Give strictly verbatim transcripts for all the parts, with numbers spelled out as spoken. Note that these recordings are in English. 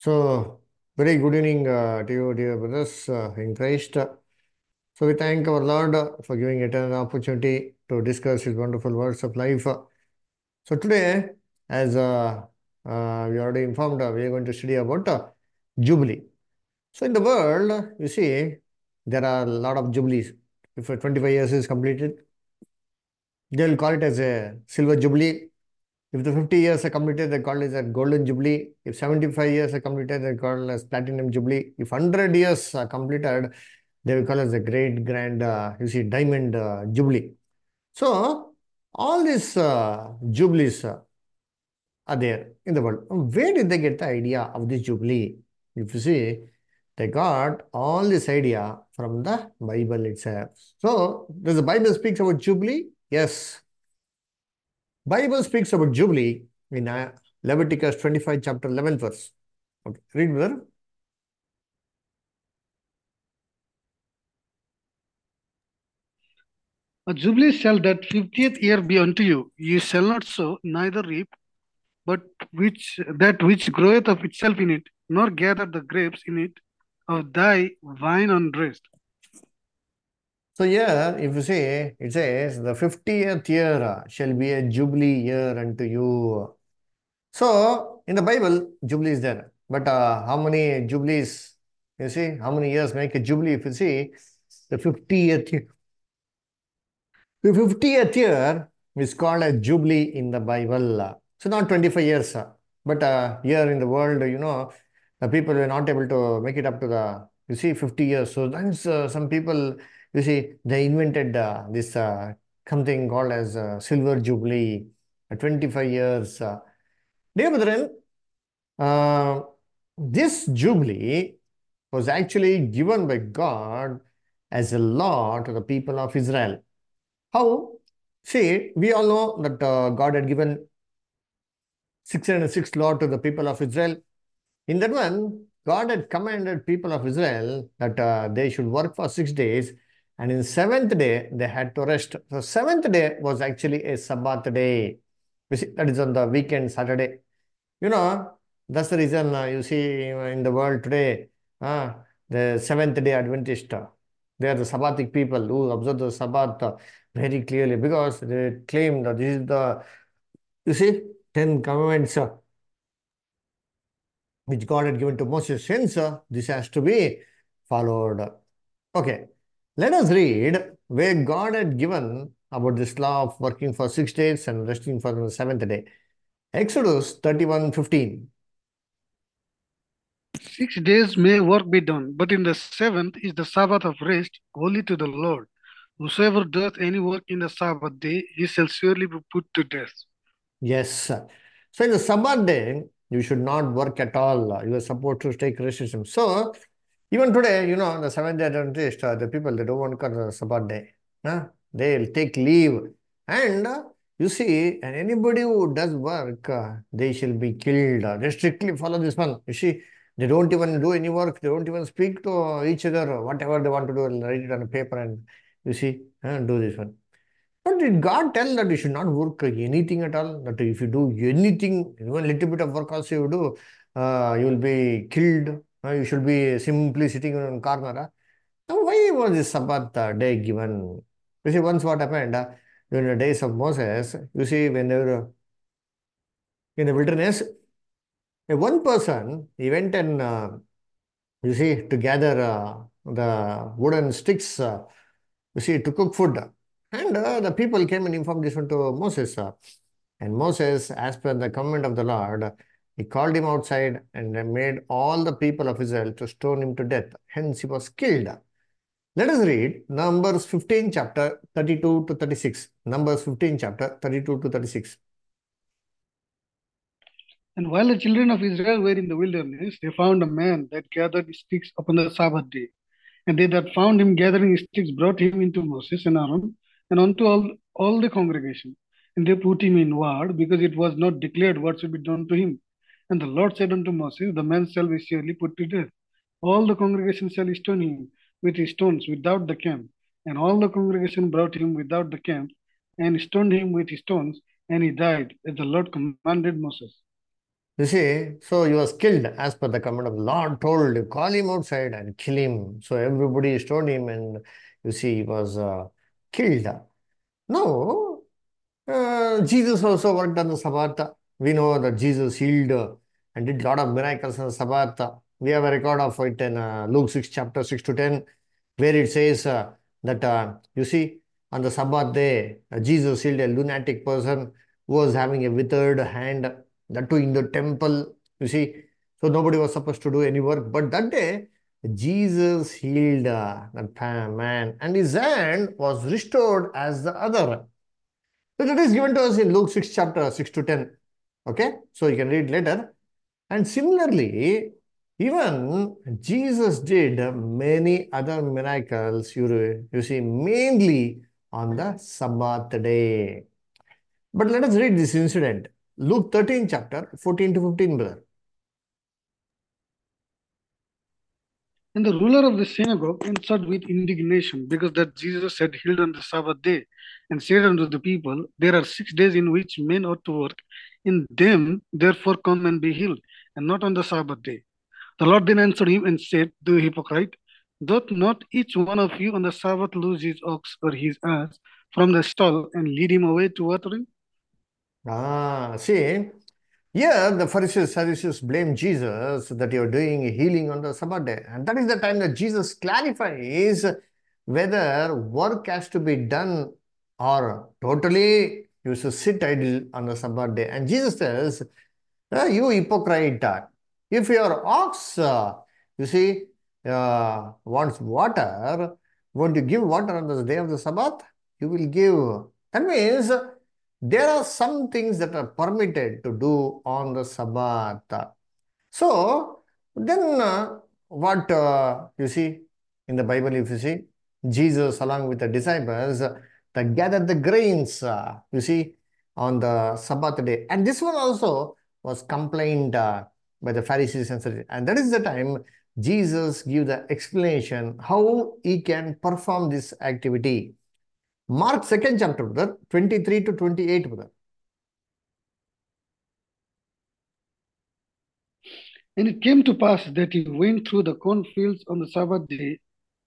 So, very good evening uh, to you, dear brothers uh, in Christ. So, we thank our Lord uh, for giving it an opportunity to discuss His wonderful words of life. So, today, as uh, uh, we already informed, uh, we are going to study about uh, Jubilee. So, in the world, you see, there are a lot of Jubilees. If uh, twenty-five years is completed, they will call it as a Silver Jubilee. If the fifty years are completed, they call it as a Golden Jubilee. If seventy-five years are completed, they call it as Platinum Jubilee. If one hundred years are completed, they will call it as a Great Grand, uh, you see, Diamond uh, Jubilee. So, all these uh, Jubilees uh, are there in the world. Where did they get the idea of this Jubilee? If you see, they got all this idea from the Bible itself. So, does the Bible speaks about Jubilee? Yes. Bible speaks about Jubilee in uh, Leviticus twenty-five, chapter eleven verse. Okay, read, brother. A jubilee shall that fiftieth year be unto you. You shall not sow, neither reap, but which that which groweth of itself in it, nor gather the grapes in it of thy vine unrest. So here, if you see, it says, the fiftieth year uh, shall be a Jubilee year unto you. So, in the Bible, Jubilee is there. But uh, how many Jubilees, you see, how many years make a Jubilee? If you see, the fiftieth year. The fiftieth year is called a Jubilee in the Bible. So, not twenty-five years. uh, But uh, here in the world, you know, the people were not able to make it up to the, you see, fifty years. So, then uh, some people, you see, they invented uh, this uh, something called as uh, Silver Jubilee, uh, twenty-five years. Uh. Dear brethren, uh, this Jubilee was actually given by God as a law to the people of Israel. How? See, we all know that uh, God had given six hundred six law to the people of Israel. In that one, God had commanded people of Israel that uh, they should work for six days, and in seventh day they had to rest. So seventh day was actually a Sabbath day. You see, that is on the weekend, Saturday. You know, that's the reason uh, you see in the world today, uh, the seventh day Adventist, uh, they are the Sabbatic people who observe the Sabbath uh, very clearly because they claim that this is the, you see, Ten Commandments uh, which God had given to Moses. Hence, uh, this has to be followed. Okay, let us read where God had given about this law of working for six days and resting for the seventh day. Exodus thirty-one fifteen. Six days may work be done, but in the seventh is the Sabbath of rest, holy to the Lord. Whosoever doeth any work in the Sabbath day, he shall surely be put to death. Yes. So in the Sabbath day, you should not work at all. You are supposed to take rest. So even today, you know, the Seventh Day Adventist, uh, the people, they don't want to come the Sabbath day. Huh? They'll take leave. And uh, you see, and anybody who does work, uh, they shall be killed. Uh, they strictly follow this one. You see, they don't even do any work. They don't even speak to each other. Whatever they want to do, they'll write it on a paper and, you see, uh, do this one. But did God tell that you should not work anything at all? That if you do anything, even a little bit of work also you do, uh, you will be killed. Uh, you should be simply sitting in a corner. Huh? Now, why was this Sabbath uh, day given? You see, once what happened uh, during the days of Moses, you see, when they were in the wilderness, uh, one person, he went and, uh, you see, to gather uh, the wooden sticks, uh, you see, to cook food. And uh, the people came and informed this one to Moses. Uh, And Moses, as per the command of the Lord, he called him outside and made all the people of Israel to stone him to death. Hence, he was killed. Let us read Numbers fifteen, chapter thirty-two to thirty-six. Numbers fifteen, chapter thirty-two to thirty-six. And while the children of Israel were in the wilderness, they found a man that gathered sticks upon the Sabbath day. And they that found him gathering sticks brought him into Moses and Aaron and unto all, all the congregation. And they put him in ward, because it was not declared what should be done to him. And the Lord said unto Moses, the man shall be surely put to death. All the congregation shall stone him with stones without the camp. And all the congregation brought him without the camp, and stoned him with stones, and he died, as the Lord commanded Moses. You see, so he was killed as per the command of the Lord told, call him outside and kill him. So everybody stoned him and you see, he was uh, killed. Now, uh, Jesus also worked on the Sabbath. We know that Jesus healed uh, and did a lot of miracles on the Sabbath. We have a record of it in uh, Luke six, chapter six to ten, where it says uh, that, uh, you see, on the Sabbath day, uh, Jesus healed a lunatic person who was having a withered hand, that too in the temple, you see. So nobody was supposed to do any work. But that day, Jesus healed uh, that man, and his hand was restored as the other. So that is given to us in Luke six, chapter six to ten. Okay, so you can read later. And similarly, even Jesus did many other miracles, you, you see, mainly on the Sabbath day. But let us read this incident. Luke thirteen, chapter fourteen to fifteen, brother. And the ruler of the synagogue answered with indignation, because that Jesus had healed on the Sabbath day, and said unto the people, there are six days in which men ought to work. In them, therefore, come and be healed, and not on the Sabbath day. The Lord then answered him and said, thou hypocrite, doth not each one of you on the Sabbath loose his ox or his ass from the stall and lead him away to watering? Ah, see, here the Pharisees, Sadducees blame Jesus that you're doing healing on the Sabbath day. And that is the time that Jesus clarifies whether work has to be done or totally you should sit idle on the Sabbath day. And Jesus says, "Ah, you hypocrite, if your ox, uh, you see, uh, wants water, won't you give water on the day of the Sabbath? You will give. That means there are some things that are permitted to do on the Sabbath. So, then uh, what uh, you see in the Bible, if you see, Jesus along with the disciples, uh, they gathered the grains, uh, you see, on the Sabbath day. And this one also was complained uh, by the Pharisees and Sadducees. And that is the time Jesus give the explanation how he can perform this activity. Mark second chapter, brother, twenty-three to twenty-eight, brother. And it came to pass that he went through the cornfields on the Sabbath day,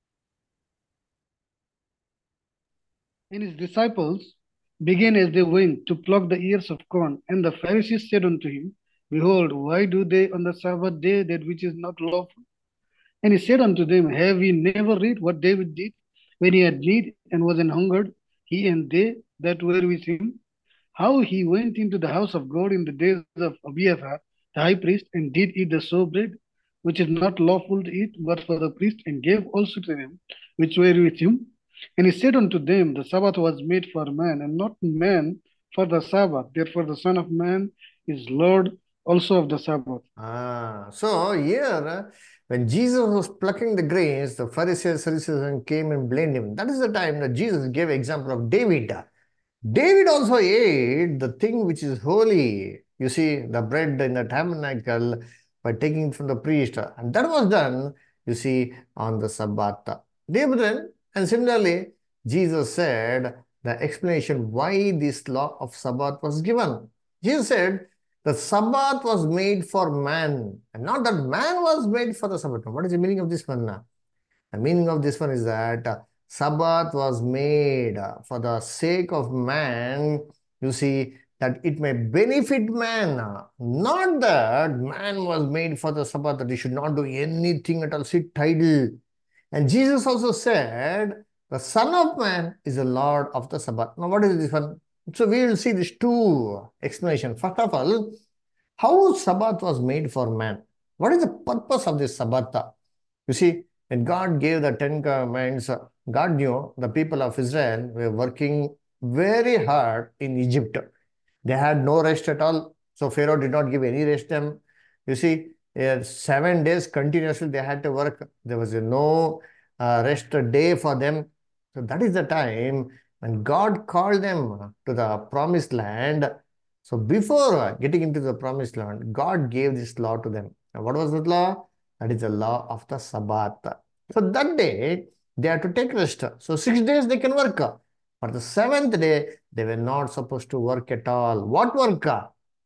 and his disciples began as they went to pluck the ears of corn. And the Pharisees said unto him, behold, why do they on the Sabbath day that which is not lawful? And he said unto them, have ye never read what David did when he had need and was an hungered, he and they that were with him? How he went into the house of God in the days of Abiathar, the high priest, and did eat the showbread, which is not lawful to eat, but for the priest, and gave also to them which were with him. And he said unto them, the Sabbath was made for man, and not man for the Sabbath. Therefore the Son of Man is Lord also of the Sabbath. Ah, so here, when Jesus was plucking the grains, the Pharisees, Sadducees came and blamed him. That is the time that Jesus gave example of David. David also ate the thing which is holy. You see, the bread in the tabernacle by taking it from the priest. And that was done, you see, on the Sabbath. Dear brethren, and similarly, Jesus said the explanation why this law of Sabbath was given. Jesus said, the Sabbath was made for man, and not that man was made for the Sabbath. What is the meaning of this one? The meaning of this one is that uh, Sabbath was made uh, for the sake of man, you see, that it may benefit man. uh, Not that man was made for the Sabbath, that he should not do anything at all, sit idle. And Jesus also said, the Son of Man is the Lord of the Sabbath. Now, what is this one? So, we will see these two explanations. First of all, how Sabbath was made for man. What is the purpose of this Sabbath? You see, when God gave the Ten Commandments, God knew the people of Israel were working very hard in Egypt. They had no rest at all. So Pharaoh did not give any rest to them. You see, uh, seven days continuously they had to work. There was no uh, rest day for them. So that is the time when God called them to the promised land. So before getting into the promised land, God gave this law to them. And what was that law? That is the law of the Sabbath. So that day, they had to take rest. So six days they can work. But the seventh day, they were not supposed to work at all. What work?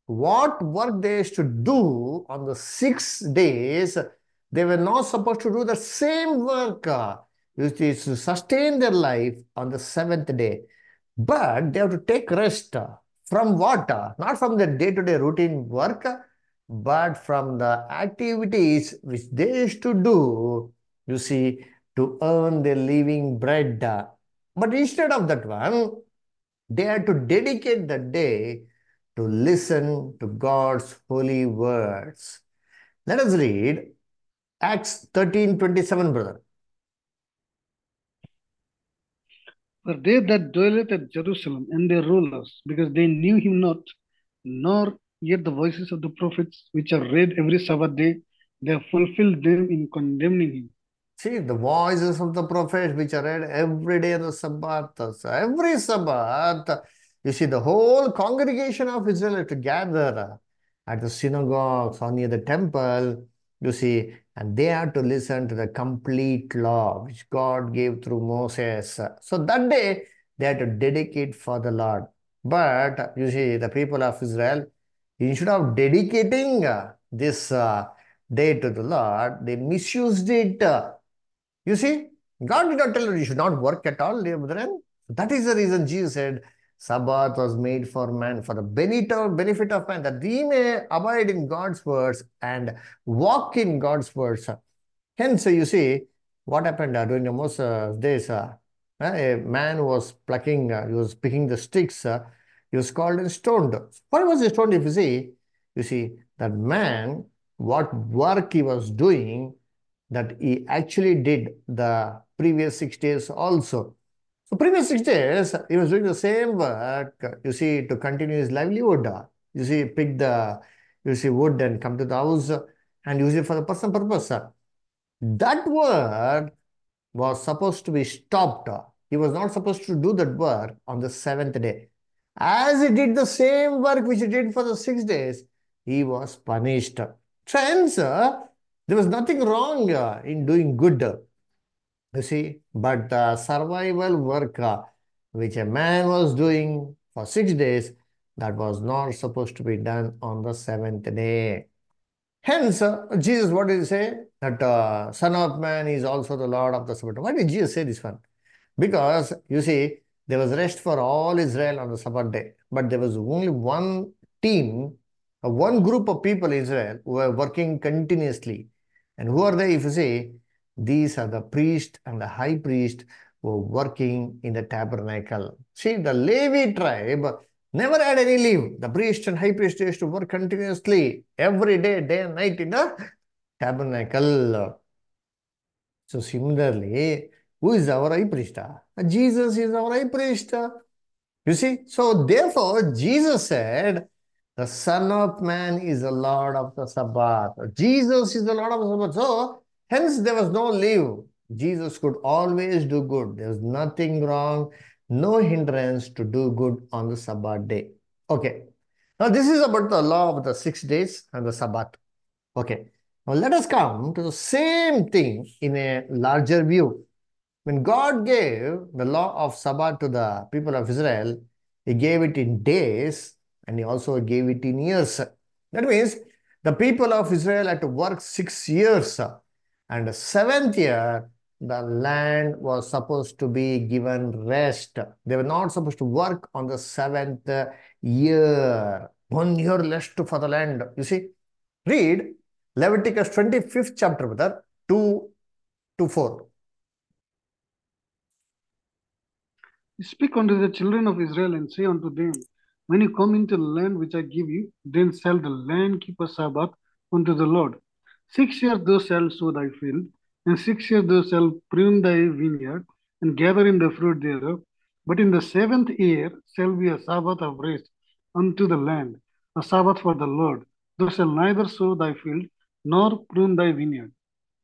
what work they used to do on the six days, they were not supposed to do the same work. uh, It is to sustain their life on the seventh day. But they have to take rest uh, from what? uh, Not from the day-to-day routine work, uh, but from the activities which they used to do, you see, to earn their living bread. uh. But instead of that one, they had to dedicate the day to listen to God's holy words. Let us read Acts thirteen twenty-seven, brother. For they that dwelleth at Jerusalem and their rulers, because they knew him not, nor yet the voices of the prophets, which are read every Sabbath day, they have fulfilled them in condemning him. See, the voices of the prophets which are read every day on the Sabbath. So every Sabbath, you see, the whole congregation of Israel had to gather at the synagogues or near the temple, you see, and they had to listen to the complete law which God gave through Moses. So that day, they had to dedicate for the Lord. But you see, the people of Israel, instead of dedicating uh, this uh, day to the Lord, they misused it. You see, God did not tell you you should not work at all, dear brethren. That is the reason Jesus said, Sabbath was made for man, for the benefit benefit of man, that we may abide in God's words and walk in God's words. Hence, you see, what happened uh, during the most uh, days, uh, uh, a man was plucking, uh, he was picking the sticks, uh, he was called and stoned. Why was he stoned? If you see, you see, that man, what work he was doing, that he actually did the previous six days also. So previous six days, he was doing the same work, you see, to continue his livelihood. You see, pick the, you see, wood and come to the house and use it for the personal purpose. That work was supposed to be stopped. He was not supposed to do that work on the seventh day. As he did the same work which he did for the six days, he was punished. Friends, uh, there was nothing wrong uh, in doing good, uh, you see, but the survival work uh, which a man was doing for six days, that was not supposed to be done on the seventh day. Hence, uh, Jesus, what did he say? That uh, Son of Man is also the Lord of the Sabbath. Why did Jesus say this one? Because, you see, there was rest for all Israel on the Sabbath day. But there was only one team, uh, one group of people in Israel who were working continuously. And who are they? If you see, these are the priest and the high priest who were working in the tabernacle. See, the Levi tribe never had any leave. The priest and high priest used to work continuously every day, day and night in the tabernacle. So similarly, who is our high priest? Jesus is our high priest. You see, so therefore Jesus said, the Son of Man is the Lord of the Sabbath. Jesus is the Lord of the Sabbath. So hence there was no leave. Jesus could always do good. There was nothing wrong, no hindrance to do good on the Sabbath day. Okay. Now this is about the law of the six days and the Sabbath. Okay. Now let us come to the same thing in a larger view. When God gave the law of Sabbath to the people of Israel, He gave it in days and He also gave it in years. That means the people of Israel had to work six years, and the seventh year, the land was supposed to be given rest. They were not supposed to work on the seventh year. One year rest for the land. You see, read Leviticus twenty-fifth chapter, brother, two to four. Speak unto the children of Israel and say unto them, when you come into the land which I give you, then shall the land keep a Sabbath unto the Lord. Six years thou shalt sow thy field, and six years thou shalt prune thy vineyard, and gather in the fruit thereof. But in the seventh year shall be a Sabbath of rest unto the land, a Sabbath for the Lord. Thou shalt neither sow thy field, nor prune thy vineyard.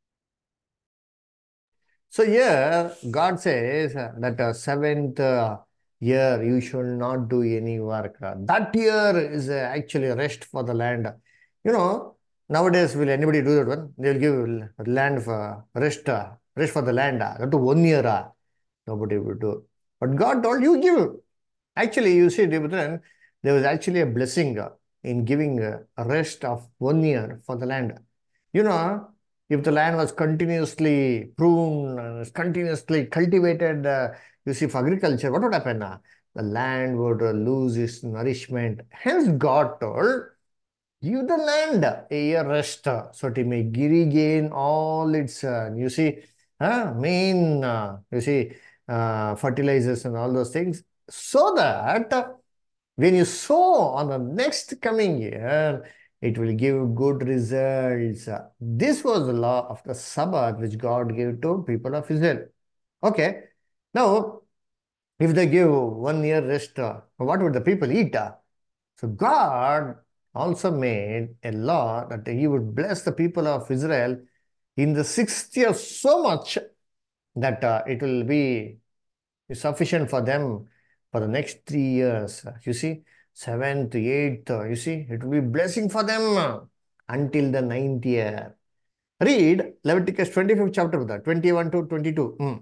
So here God says that uh, seventh uh, year you should not do any work. Uh, That year is uh, actually rest for the land. You know, nowadays will anybody do that one? They'll give land for rest, uh, rest for the land. Uh, That to one year. Uh, nobody will do. But God told you give. Actually, you see, dear brethren, there was actually a blessing. uh, in giving a rest of one year for the land. You know, if the land was continuously pruned, uh, continuously cultivated, uh, you see, for agriculture, what would happen? Uh, the land would uh, lose its nourishment. Hence, God told, give the land a year rest, uh, so it may regain all its, uh, you see, uh, main, uh, you see, uh, fertilizers and all those things, so that uh, when you sow on the next coming year, it will give good results. This was the law of the Sabbath which God gave to people of Israel. Okay. Now, if they give one year rest, uh, what would the people eat? uh? So God also made a law that he would bless the people of Israel in the sixth year so much that uh, it will be sufficient for them for the next three years. You see, seventh, eighth, you see, it will be blessing for them until the ninth year. Read Leviticus twenty-fifth chapter, brother, twenty-one to twenty-two. Mm.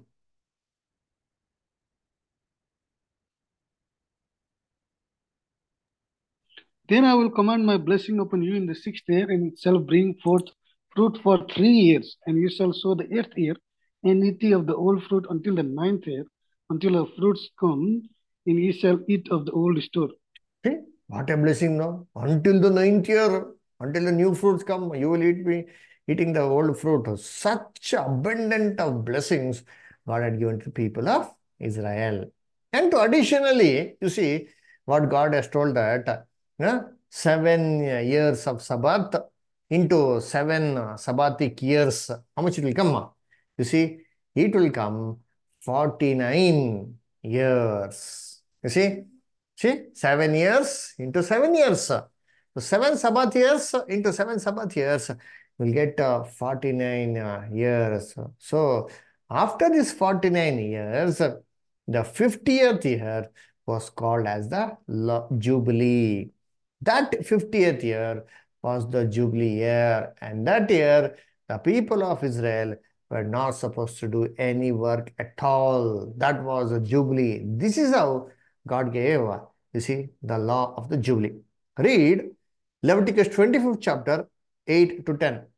Then I will command my blessing upon you in the sixth year, and it shall bring forth fruit for three years, and you shall sow the eighth year, and eat ye of the old fruit until the ninth year, until the fruits come, and ye shall eat of the old store. See, what a blessing now. Until the ninth year, until the new fruits come, you will eat me eating the old fruit. Such abundant of blessings God had given to people of Israel. And to additionally, you see, what God has told that uh, seven years of Sabbath into seven uh, Sabbathic years, how much it will come? You see, it will come forty-nine years. You see? See, seven years into seven years. So seven Sabbath years into seven Sabbath years, we'll get uh, forty-nine uh, years. So after this forty-nine years, the fiftieth year was called as the Jubilee. That fiftieth year was the Jubilee year. And that year, the people of Israel were not supposed to do any work at all. That was a Jubilee. This is how God gave, you see, the law of the Jubilee. Read Leviticus twenty-fifth chapter, eight to ten.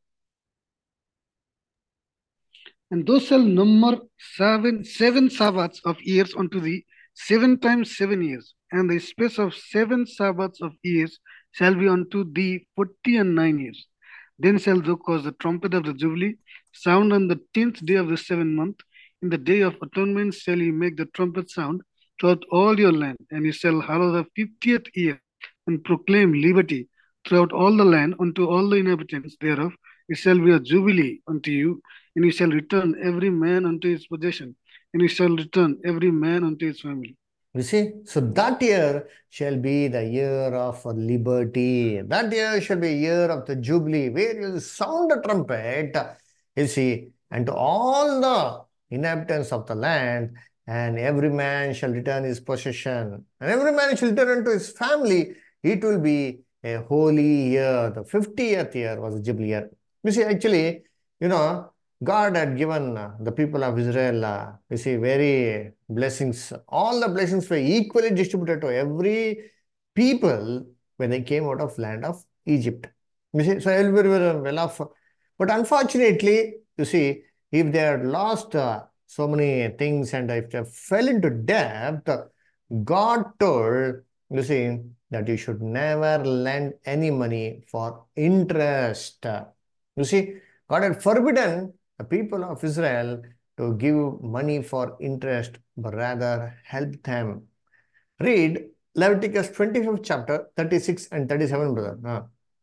And those shall number seven seven Sabbaths of years unto thee, seven times seven years, and the space of seven Sabbaths of years shall be unto thee forty and nine years. Then shalt thou cause the trumpet of the Jubilee sound on the tenth day of the seventh month. In the day of atonement shall ye make the trumpet sound throughout all your land, and ye shall hallow the fiftieth year, and proclaim liberty throughout all the land unto all the inhabitants thereof. It shall be a jubilee unto you, and you shall return every man unto his possession, and you shall return every man unto his family. You see, so that year shall be the year of liberty. That year shall be a year of the Jubilee, where you sound the trumpet, you see, and to all the inhabitants of the land, and every man shall return his possession, and every man shall return unto his family. It will be a holy year. The fiftieth year was the Jubilee year. You see, actually, you know, God had given uh, the people of Israel, uh, you see, very blessings. All the blessings were equally distributed to every people when they came out of land of Egypt. You see, so everybody were well off. But unfortunately, you see, if they had lost uh, so many things and if they fell into debt, God told, you see, that you should never lend any money for interest. You see, God had forbidden the people of Israel to give money for interest, but rather help them. Read Leviticus twenty-fifth chapter, thirty-six and thirty-seven, brother. Uh.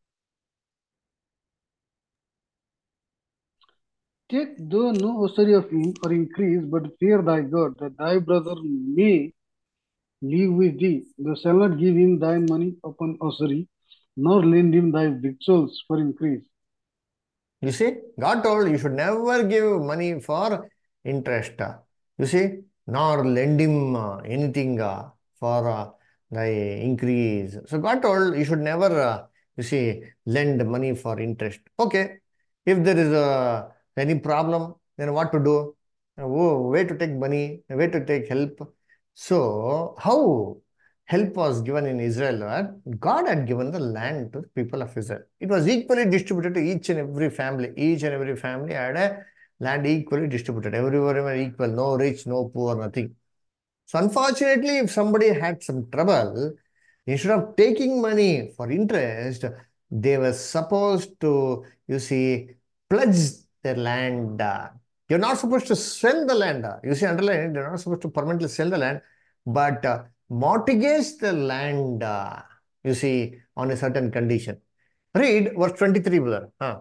Take thou no usury of him or increase, but fear thy God, that thy brother may live with thee. Thou shalt not give him thy money upon usury, nor lend him thy victuals for increase. You see, God told you should never give money for interest. You see, nor lend him uh, anything uh, for uh, the increase. So God told you should never, uh, you see, lend money for interest. Okay, if there is uh, any problem, then what to do? Oh, where to take money, where to take help. So how? help was given in Israel, right? God had given the land to the people of Israel. It was equally distributed to each and every family. Each and every family had a land equally distributed. Everyone were equal. No rich, no poor, nothing. So unfortunately, if somebody had some trouble, instead of taking money for interest, they were supposed to, you see, pledge their land. You're not supposed to sell the land. You see, underline, they're not supposed to permanently sell the land, but uh, mortgage the land, uh, you see, on a certain condition. Read verse twenty-three, brother. Huh.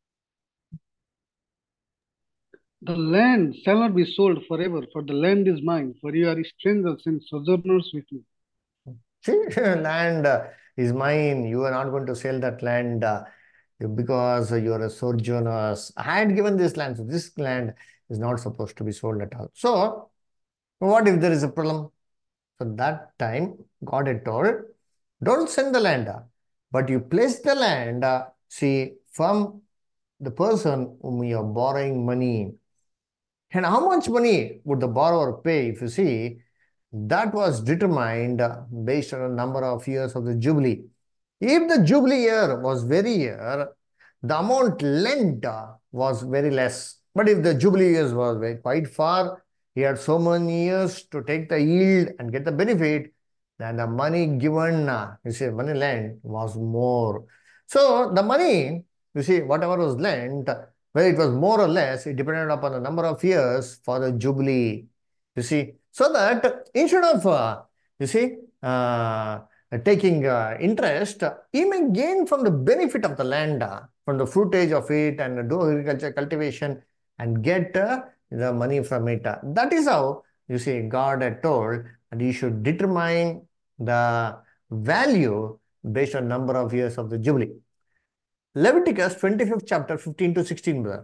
The land shall not be sold forever, for the land is mine, for you are strangers and sojourners with me. See, land uh, is mine. You are not going to sell that land uh, because you are a sojourner. I had given this land, so this land is not supposed to be sold at all. So, what if there is a problem? So, that time, God had told, don't send the land, uh, but you place the land, uh, see, from the person whom you are borrowing money. And how much money would the borrower pay? If you see, that was determined uh, based on a number of years of the Jubilee. If the Jubilee year was very year, the amount lent uh, was very less. But if the Jubilee years was very, quite far, he had so many years to take the yield and get the benefit, then the money given, uh, you see, money lent was more. So the money, you see, whatever was lent, whether it was more or less, it depended upon the number of years for the Jubilee. You see, so that instead of, uh, you see, uh, taking uh, interest, he may gain from the benefit of the land, uh, from the fruitage of it, and do agriculture cultivation and get uh, the money from it. That is how, you see, God had told that he should determine the value based on number of years of the Jubilee. Leviticus twenty-fifth chapter, fifteen to sixteen, brother.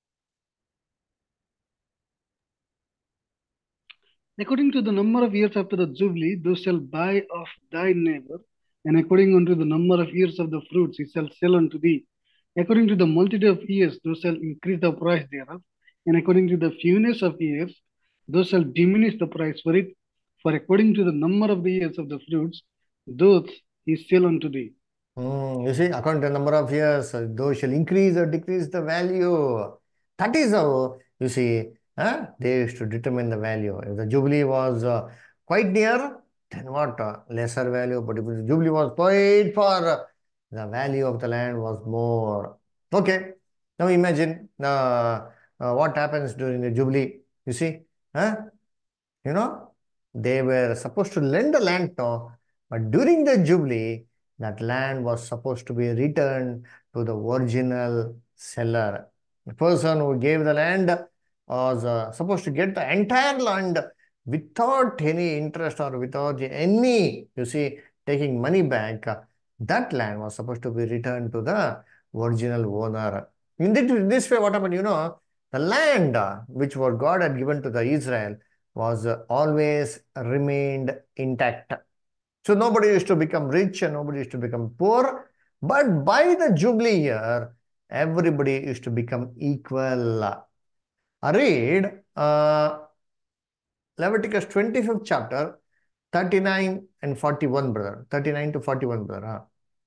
According to the number of years after the Jubilee, thou shalt buy of thy neighbor, and according unto the number of years of the fruits, he shall sell unto thee. According to the multitude of years, thou shalt increase the price thereof, and according to the fewness of years, thou shalt diminish the price for it. For according to the number of the years of the fruits, those he sell unto thee. Mm, you see, according to the number of years, uh, those shall increase or decrease the value. That is how, you see, uh, they used to determine the value. If the Jubilee was uh, quite near, then what? Uh, lesser value. But if the Jubilee was quite far, uh, the value of the land was more. Okay. Now imagine uh, uh, what happens during the Jubilee. You see, huh? You know, they were supposed to lend the land now, but during the Jubilee, that land was supposed to be returned to the original seller. The person who gave the land was uh, supposed to get the entire land without any interest or without any, you see, taking money back. That land was supposed to be returned to the original owner. In this way, what happened, you know, the land uh, which what God had given to the Israel was uh, always remained intact. So nobody used to become rich and nobody used to become poor. But by the Jubilee year, everybody used to become equal. I read uh, Leviticus twenty-fifth chapter, thirty-nine and forty-one, brother. thirty-nine to forty-one, brother. Huh?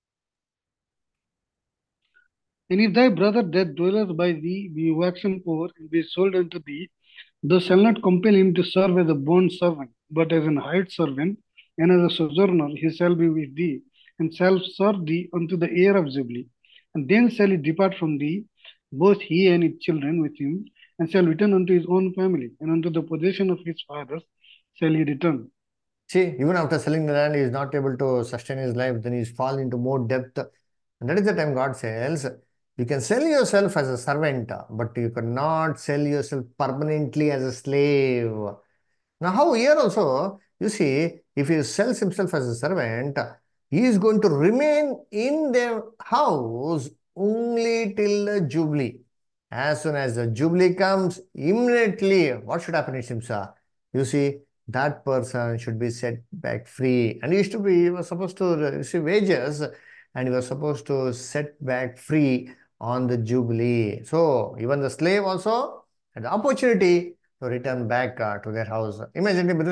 And if thy brother that dwelleth by thee be waxen poor and be sold unto thee, thou shalt not compel him to serve as a bond servant, but as an hired servant, and as a sojourner he shall be with thee, and shall serve thee unto the year of Jubilee. And then shall he depart from thee, both he and his children with him, and shall return unto his own family, and unto the possession of his fathers shall he return. See, even after selling the land, he is not able to sustain his life, then he is fall into more debt. And that is the time God says, you can sell yourself as a servant, but you cannot sell yourself permanently as a slave. Now, how here also, you see, if he sells himself as a servant, he is going to remain in their house only till the Jubilee. As soon as the Jubilee comes, immediately, what should happen, it seems? You see, that person should be set back free. And he used to be, he was supposed to receive wages, and he was supposed to set back free on the Jubilee. So, even the slave also had the opportunity to return back uh, to their house. Imagine, brethren,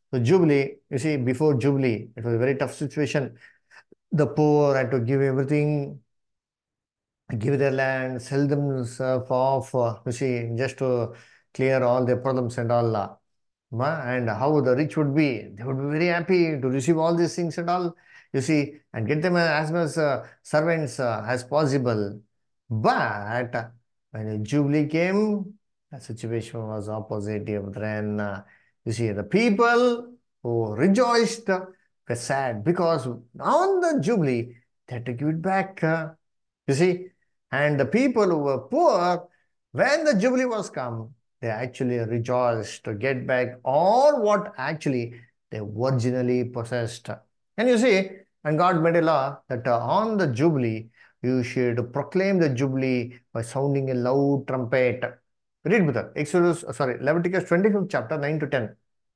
So Jubilee, you see, before Jubilee, it was a very tough situation. The poor had to give everything, give their land, sell themselves off, uh, you see, just to clear all their problems and all. Uh, ma- and how the rich would be, they would be very happy to receive all these things and all, you see, and get them as much uh, servants uh, as possible. But uh, when the Jubilee came, the situation was opposite. Then, uh, you see, the people who rejoiced uh, were sad because on the Jubilee, they had to give it back. Uh, you see, and the people who were poor, when the Jubilee was come, they actually rejoiced to get back all what actually they originally possessed. And you see, and God made a law that uh, on the Jubilee, you should proclaim the Jubilee by sounding a loud trumpet. Read with us. Exodus, uh, sorry, Leviticus twenty-fifth chapter, nine to ten.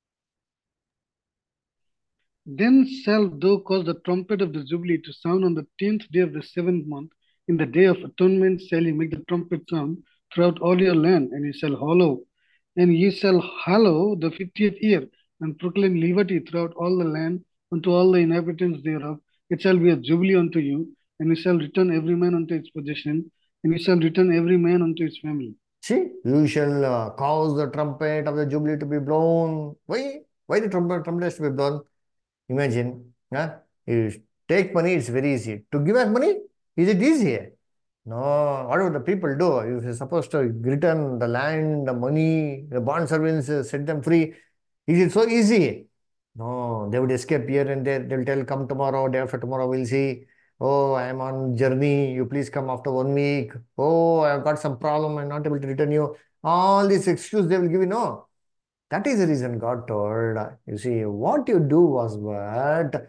Then shalt thou cause the trumpet of the Jubilee to sound on the tenth day of the seventh month. In the day of atonement shall ye make the trumpet sound throughout all your land, and ye shall hallow, and ye shall hallow the fiftieth year, and proclaim liberty throughout all the land unto all the inhabitants thereof. It shall be a jubilee unto you, and ye shall return every man unto his possession, and ye shall return every man unto his family. See, you shall uh, cause the trumpet of the Jubilee to be blown. Why? Why the trumpet, trumpet has to be blown? Imagine, huh? You take money, it's very easy. To give us money, is it easy? No, what would the people do? If you're supposed to return the land, the money, the bond servants, uh, set them free, is it so easy? No, they would escape here and there. They'll tell, come tomorrow, day after tomorrow, we'll see. Oh, I'm on journey. You please come after one week. Oh, I've got some problem. I'm not able to return you. All these excuses they will give you. No, that is the reason God told. You see, what you do was what?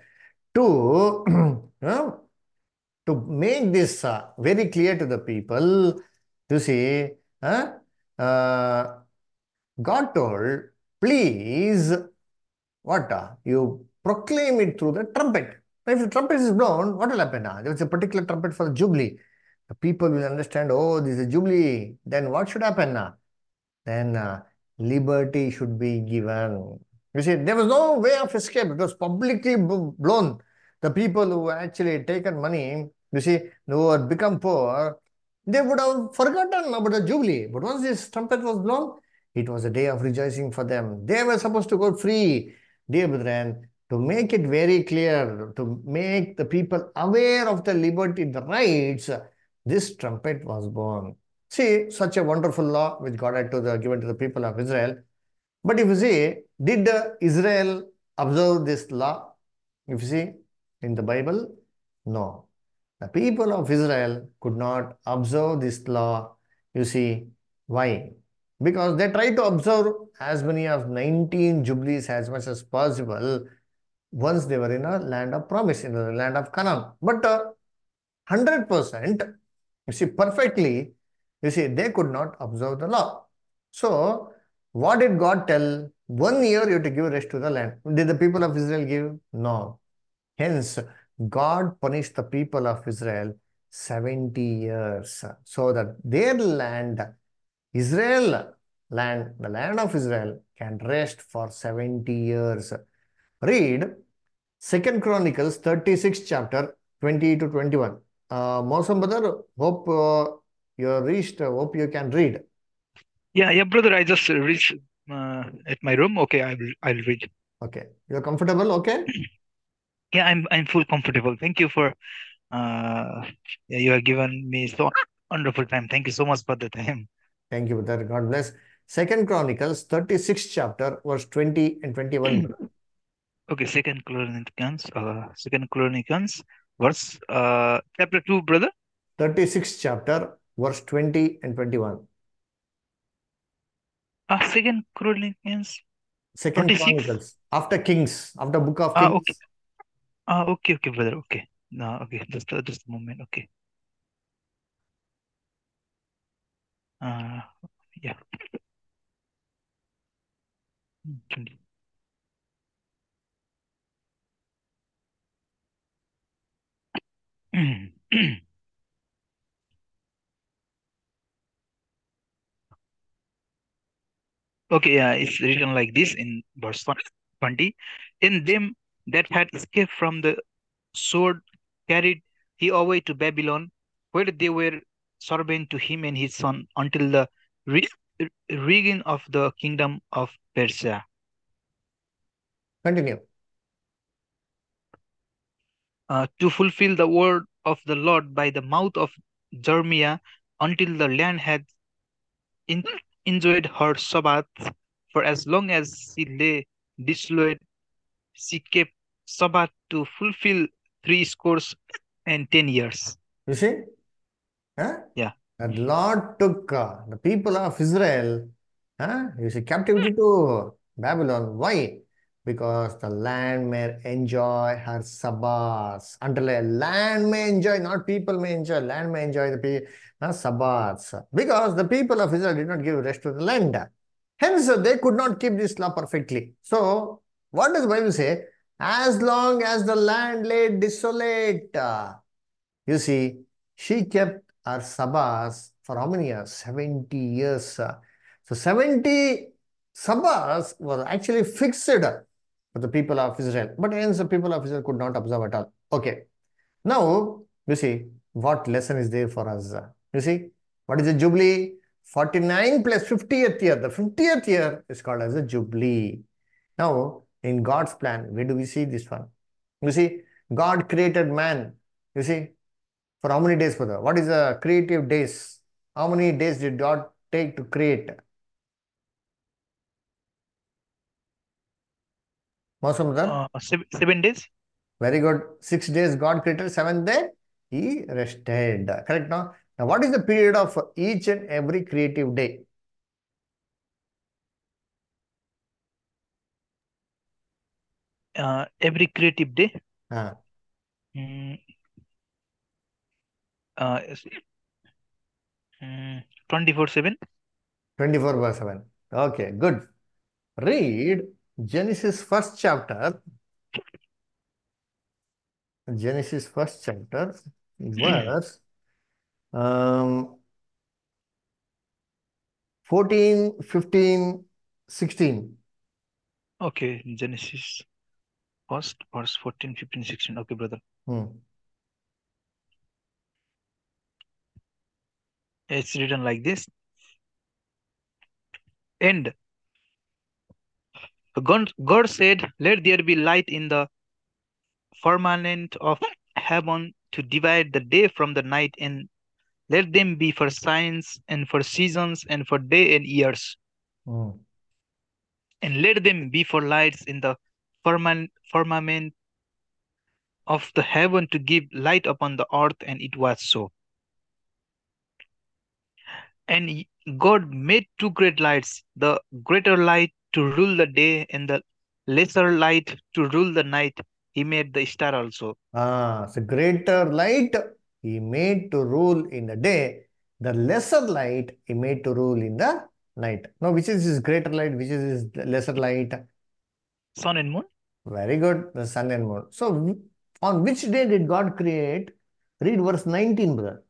To, huh, to make this uh, very clear to the people, you see, huh, uh, God told, please, what? Uh, you proclaim it through the trumpet. Now, if the trumpet is blown, what will happen? Uh, there is a particular trumpet for the Jubilee. The people will understand, oh, this is a Jubilee. Then what should happen? Uh, then uh, liberty should be given. You see, there was no way of escape. It was publicly blown. The people who actually taken money, you see, who had become poor, they would have forgotten about the Jubilee. But once this trumpet was blown, it was a day of rejoicing for them. They were supposed to go free. Dear brethren, to make it very clear, to make the people aware of the liberty, the rights, this trumpet was born. See, such a wonderful law which God had to the, given to the people of Israel. But if you see, did uh, Israel observe this law? If you see in the Bible, no. The people of Israel could not observe this law. You see, why? Because they tried to observe as many as nineteen jubilees as much as possible once they were in a land of promise, in the land of Canaan. But uh, one hundred percent, you see, perfectly, you see, they could not observe the law. So, what did God tell? One year you have to give rest to the land. Did the people of Israel give? No. Hence, God punished the people of Israel seventy years so that their land, Israel land, the land of Israel, can rest for seventy years. Read Second Chronicles thirty-six chapter twenty to twenty-one. Uh, Mosam brother, hope uh, you reached, uh, hope you can read. Yeah, yeah, brother. I just uh, reached uh, at my room. Okay, I will. I'll read. Okay, you're comfortable, okay? Yeah, I'm. I'm full comfortable. Thank you for. Uh, yeah, you have given me so wonderful time. Thank you so much for the time. Thank you, brother. God bless. Second Chronicles thirty-six chapter verse twenty and twenty-one, brother. Okay, Second Chronicles. Uh, Second Chronicles, verse. Uh, chapter two, brother. thirty-six chapter verse twenty and twenty-one. Ah, Second Chronicles, Second twenty-six. Chronicles, after Kings, after Book of Ah, okay. Kings. Ah, okay, okay, brother. Okay. No, okay. Just, uh, just a moment. Okay. Uh, yeah. twenty. Okay, yeah, it's written like this in verse one. twenty. In them that had escaped from the sword carried he away to Babylon, where they were servant to him and his son until the re- reign of the kingdom of Persia. Continue. Uh, to fulfill the word of the Lord by the mouth of Jeremiah, until the land had in- enjoyed her Sabbath, for as long as she lay desolate, she kept Sabbath to fulfill three scores and ten years. You see? Huh? Yeah. The Lord took uh, the people of Israel, huh? You see, captivity to Babylon. Why? Because the land may enjoy her Sabbaths. Until a land may enjoy, not people may enjoy, land may enjoy the pe- uh, Sabbaths. Because the people of Israel did not give rest to the land. Hence, uh, they could not keep this law perfectly. So, what does the Bible say? As long as the land lay desolate, uh, you see, she kept her Sabbaths for how many years? seventy years. uh. So seventy Sabbaths were actually fixed for the people of Israel. But hence the people of Israel could not observe at all. Okay. Now, you see, what lesson is there for us? You see, what is a Jubilee? forty-nine plus fiftieth year. The fiftieth year is called as a Jubilee. Now, in God's plan, where do we see this one? You see, God created man. You see, for how many days, brother? What is the creative days? How many days did God take to create? Mausam, brother? Uh, seven, seven days. Very good. Six days God created, seventh day He rested. Correct now? Now, what is the period of each and every creative day? Uh, every creative day. Ah, Mm, uh, is- mm, twenty-four seven. twenty-four by seven. Okay, good. Read Genesis first chapter. Genesis first chapter, verse um, fourteen, fifteen, sixteen. Okay, Genesis first, verse fourteen, fifteen, sixteen. Okay, brother. Hmm. It's written like this. And God, God said, "Let there be light in the firmament of heaven to divide the day from the night, and let them be for signs and for seasons and for day and years, Hmm. and let them be for lights in the firmament, firmament of the heaven to give light upon the earth." And it was so. And y- God made two great lights, the greater light to rule the day, and the lesser light to rule the night. He made the star also. Ah, so greater light he made to rule in the day, the lesser light he made to rule in the night. Now, which is his greater light, which is his lesser light? Sun and moon. Very good, the sun and moon. So, on which day did God create? Read verse nineteen, brother.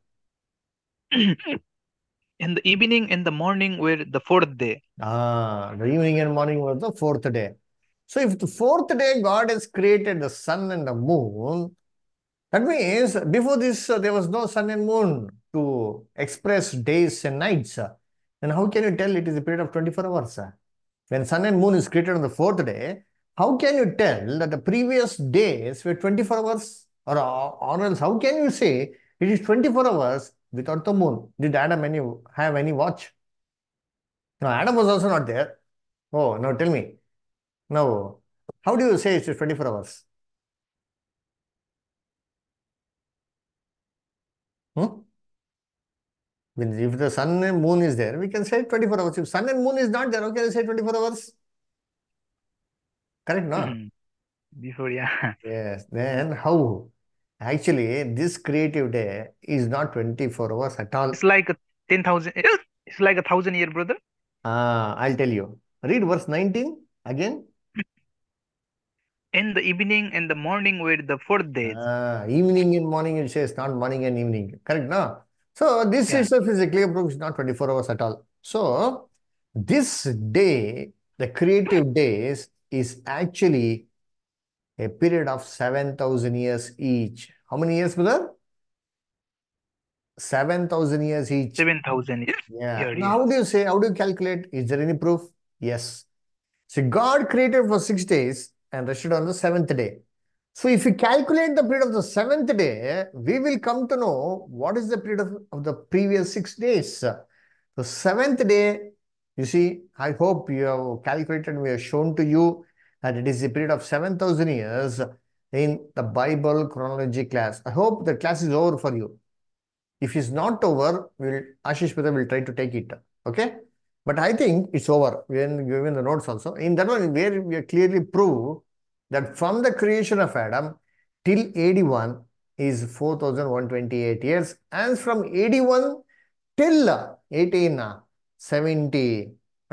In the evening and the morning were the fourth day. Ah, the evening and morning was the fourth day. So, if the fourth day God has created the sun and the moon, that means before this, uh, there was no sun and moon to express days and nights. uh. Then how can you tell it is a period of twenty-four hours? uh? When sun and moon is created on the fourth day, how can you tell that the previous days were twenty-four hours? Or, or else, how can you say it is twenty-four hours without the moon? Did Adam any, have any watch? No, Adam was also not there. Oh, now tell me. Now, how do you say it is twenty-four hours? Hmm? When if the sun and moon is there, we can say twenty-four hours. If sun and moon is not there, how can I say twenty-four hours? Correct, no? Mhm. Before, yeah. Yes. Then how? Actually, this creative day is not twenty-four hours at all. It's like a ten thousand. It's like a thousand year, brother. Ah, I'll tell you. Read verse nineteen again. In the evening and the morning were the fourth days. Ah, evening and morning, it says not morning and evening. Correct, no? So this Yeah. itself is a clear proof it's not twenty-four hours at all. So this day, the creative days, is actually a period of seven thousand years each. How many years, brother? seven thousand years each. seven thousand years. Yeah. Here, Now, yes. how do you say, how do you calculate? Is there any proof? Yes. So God created for six days and rested on the seventh day. So if we calculate the period of the seventh day, we will come to know what is the period of, of the previous six days. The seventh day, you see, I hope you have calculated, we have shown to you that it is a period of seven thousand years in the Bible chronology class. I hope the class is over for you. If it's not over, we'll Ashish Brother will try to take it. Okay? But I think it's over. We are given the notes also. In that one, where we are clearly prove that from the creation of Adam till A D one is four thousand one hundred twenty-eight years, and from A D one till eighteen seventy-two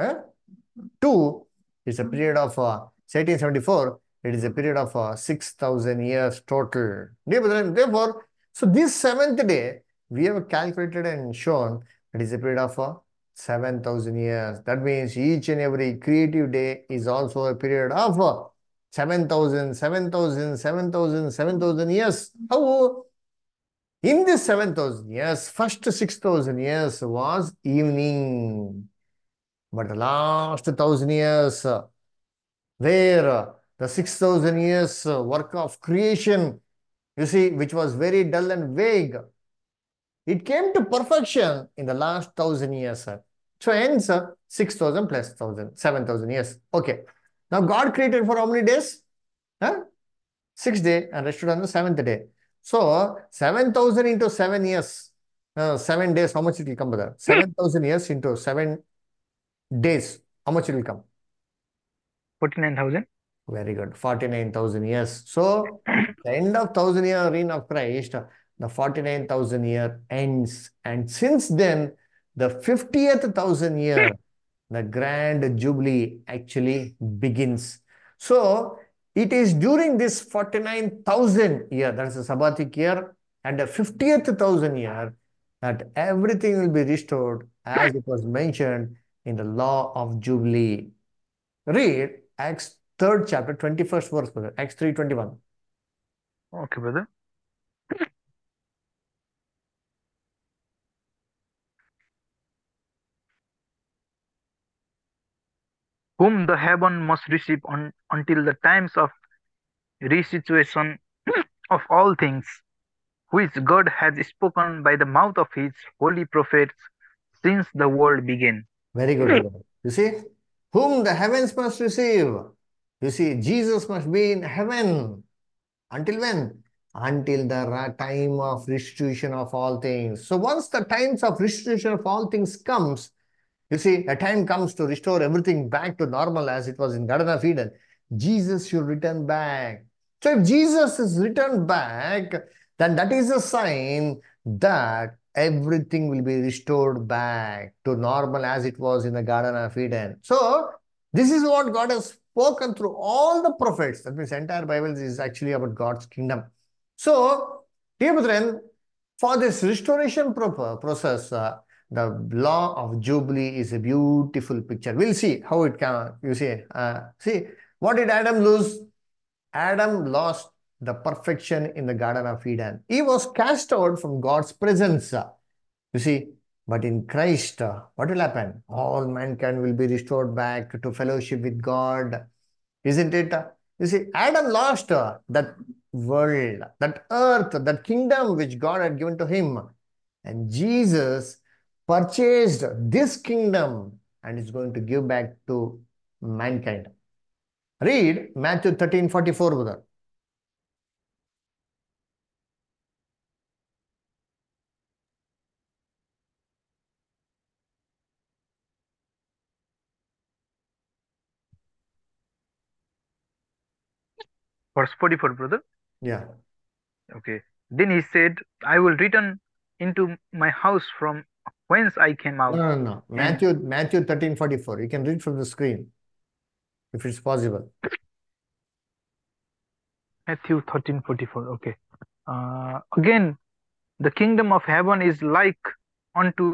is a period of uh, eighteen seventy-four. It is a period of uh, six thousand years total. Therefore, so this seventh day, we have calculated and shown it is a period of uh, seven thousand years. That means each and every creative day is also a period of uh, seven thousand, seven thousand, seven thousand, seven thousand years. How? In this seven thousand years, first six thousand years was evening. But the last one thousand years, uh, where uh, the six thousand years uh, work of creation, you see, which was very dull and vague, it came to perfection in the last thousand years. Sir. So hence, uh, six thousand plus one thousand, seven thousand years. Okay. Now God created for how many days? Huh? Six days and rested on the seventh day. So seven thousand into seven years, uh, seven days, how much it will come, brother? seven thousand years into seven days, how much it will come? forty-nine thousand. Very good. forty-nine thousand years. So, the end of thousand year reign of Christ, the forty-nine thousand year ends. And since then, the fiftieth thousand year, the grand jubilee actually begins. So, it is during this forty-nine thousand year, that's the Sabbatic year, and the fiftieth thousand year, that everything will be restored as it was mentioned in the law of Jubilee. Read Acts third chapter, twenty-first verse, brother. Acts three twenty-one. Okay, brother. Whom the heaven must receive on until the times of restitution of all things, which God has spoken by the mouth of his holy prophets since the world began. Very good, brother. You see, whom the heavens must receive. You see, Jesus must be in heaven. Until when? Until the time of restitution of all things. So once the times of restitution of all things comes, you see, a time comes to restore everything back to normal as it was in Garden of Eden. Jesus should return back. So if Jesus is returned back, then that is a sign that everything will be restored back to normal as it was in the Garden of Eden. So this is what God has spoken through all the prophets. That means the entire Bible is actually about God's kingdom. So, dear brethren, for this restoration process, uh, the law of Jubilee is a beautiful picture. We'll see how it can, you see. Uh, see, what did Adam lose? Adam lost the perfection in the Garden of Eden. He was cast out from God's presence. You see, but in Christ, uh, what will happen? All mankind will be restored back to fellowship with God. Isn't it? You see, Adam lost uh, that world, that earth, that kingdom which God had given to him. And Jesus purchased this kingdom and is going to give back to mankind. Read Matthew thirteen forty-four, brother. Verse forty-four, brother. Yeah. Okay. Then he said, I will return into my house from whence I came out. No, no, no. And Matthew, Matthew thirteen forty-four. You can read from the screen if it's possible. Matthew thirteen forty-four. Okay. Uh, again, the kingdom of heaven is like unto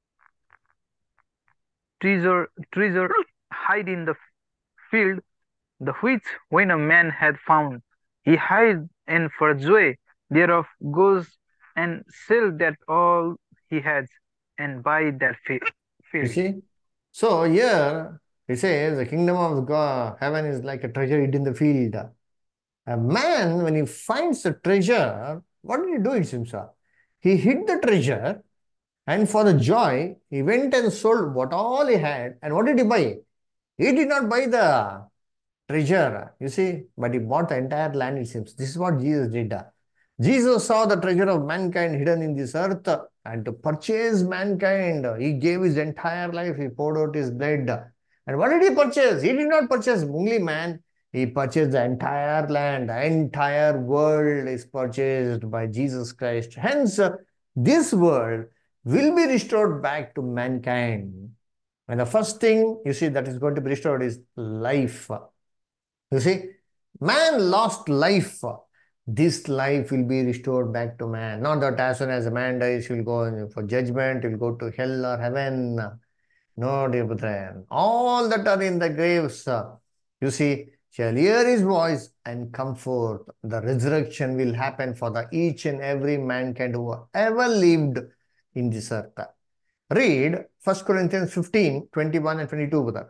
treasure, treasure hide in the field, the which when a man hath found, he hides, and for joy thereof goes and sell that all he has, and buy that fi- You field. see? So here it says the kingdom of God, heaven is like a treasure hid in the field. A man, when he finds the treasure, what did he do? It seems so. He hid the treasure, and for the joy, he went and sold what all he had. And what did he buy? He did not buy the treasure, you see, but he bought the entire land, it seems. This is what Jesus did. Jesus saw the treasure of mankind hidden in this earth, and to purchase mankind, he gave his entire life, he poured out his blood. And what did he purchase? He did not purchase only man, he purchased the entire land. The entire world is purchased by Jesus Christ. Hence, this world will be restored back to mankind. And the first thing you see that is going to be restored is life. You see, man lost life. This life will be restored back to man. Not that as soon as a man dies, he will go for judgment, he will go to hell or heaven. No, dear brethren. All that are in the graves, you see, shall hear his voice and come forth. The resurrection will happen for the each and every mankind who ever lived in this earth. Read First Corinthians fifteen, twenty-one and twenty-two, brother.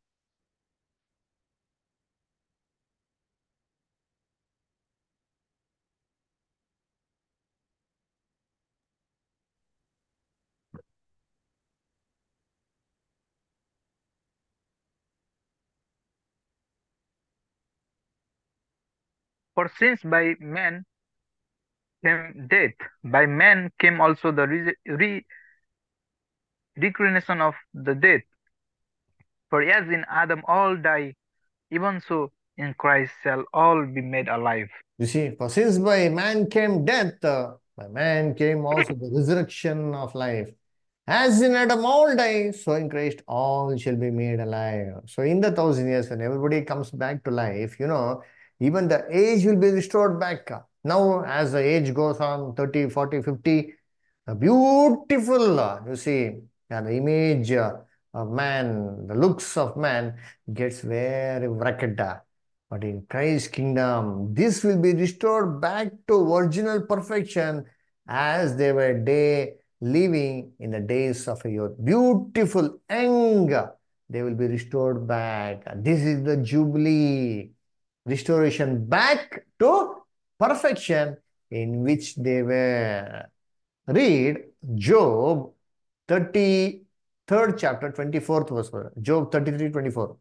For since by man came death, by man came also the re- re- reincarnation of the death. For as in Adam all die, even so in Christ shall all be made alive. You see, for since by man came death, uh, by man came also the resurrection of life. As in Adam all die, so in Christ all shall be made alive. So in the thousand years, when everybody comes back to life, you know, even the age will be restored back. Now, as the age goes on, thirty, forty, fifty, the beautiful, uh, you see, yeah, the image uh, of man, the looks of man gets very wrecked. uh, But in Christ's kingdom, this will be restored back to original perfection as they were day living in the days of your beautiful young. They will be restored back. This is the Jubilee. Restoration back to perfection in which they were. Read Job thirty-third chapter, twenty-fourth verse. Job thirty-three, twenty-four.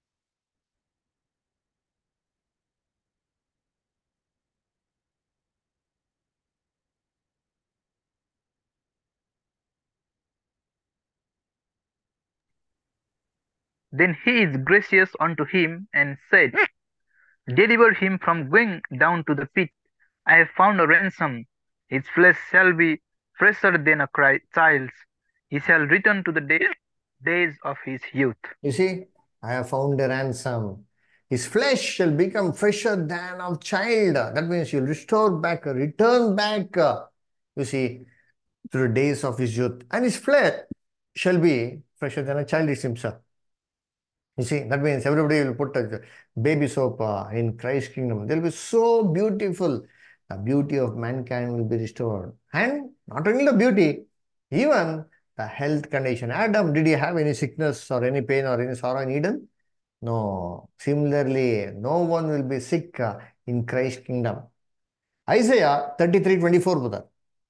Then he is gracious unto him and said, deliver him from going down to the pit. I have found a ransom. His flesh shall be fresher than a cri- child's. He shall return to the day- days of his youth. You see, I have found a ransom. His flesh shall become fresher than of child. That means you'll restore back, return back, uh, you see, to the days of his youth. And his flesh shall be fresher than a child, it seems. uh. You see, that means everybody will put a baby soap uh, in Christ's kingdom. They'll be so beautiful. The beauty of mankind will be restored. And not only the beauty, even the health condition. Adam, did he have any sickness or any pain or any sorrow in Eden? No. Similarly, no one will be sick uh, in Christ's kingdom. Isaiah thirty-three twenty-four, brother.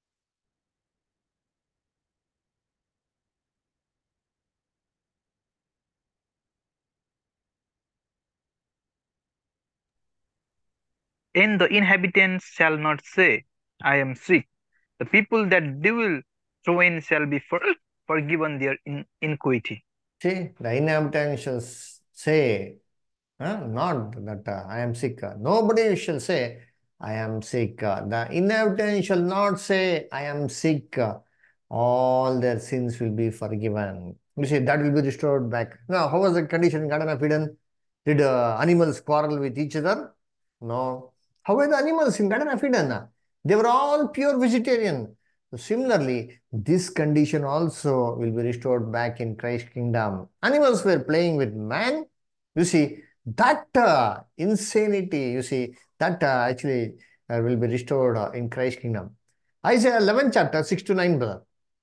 And the inhabitants shall not say, I am sick. The people that dwell therein shall be for- forgiven their in- iniquity. See, the inhabitants shall say, huh? Not that uh, I am sick. Nobody shall say, I am sick. The inhabitant shall not say, I am sick. All their sins will be forgiven. You see, that will be restored back. Now, how was the condition in Garden of Eden? Did uh, animals quarrel with each other? No. How were the animals in Garden of Eden? They were all pure vegetarian. So similarly, this condition also will be restored back in Christ's kingdom. Animals were playing with man. You see, That uh, insanity, you see, that uh, actually uh, will be restored uh, in Christ's kingdom. Isaiah eleven chapter six to nine, brother.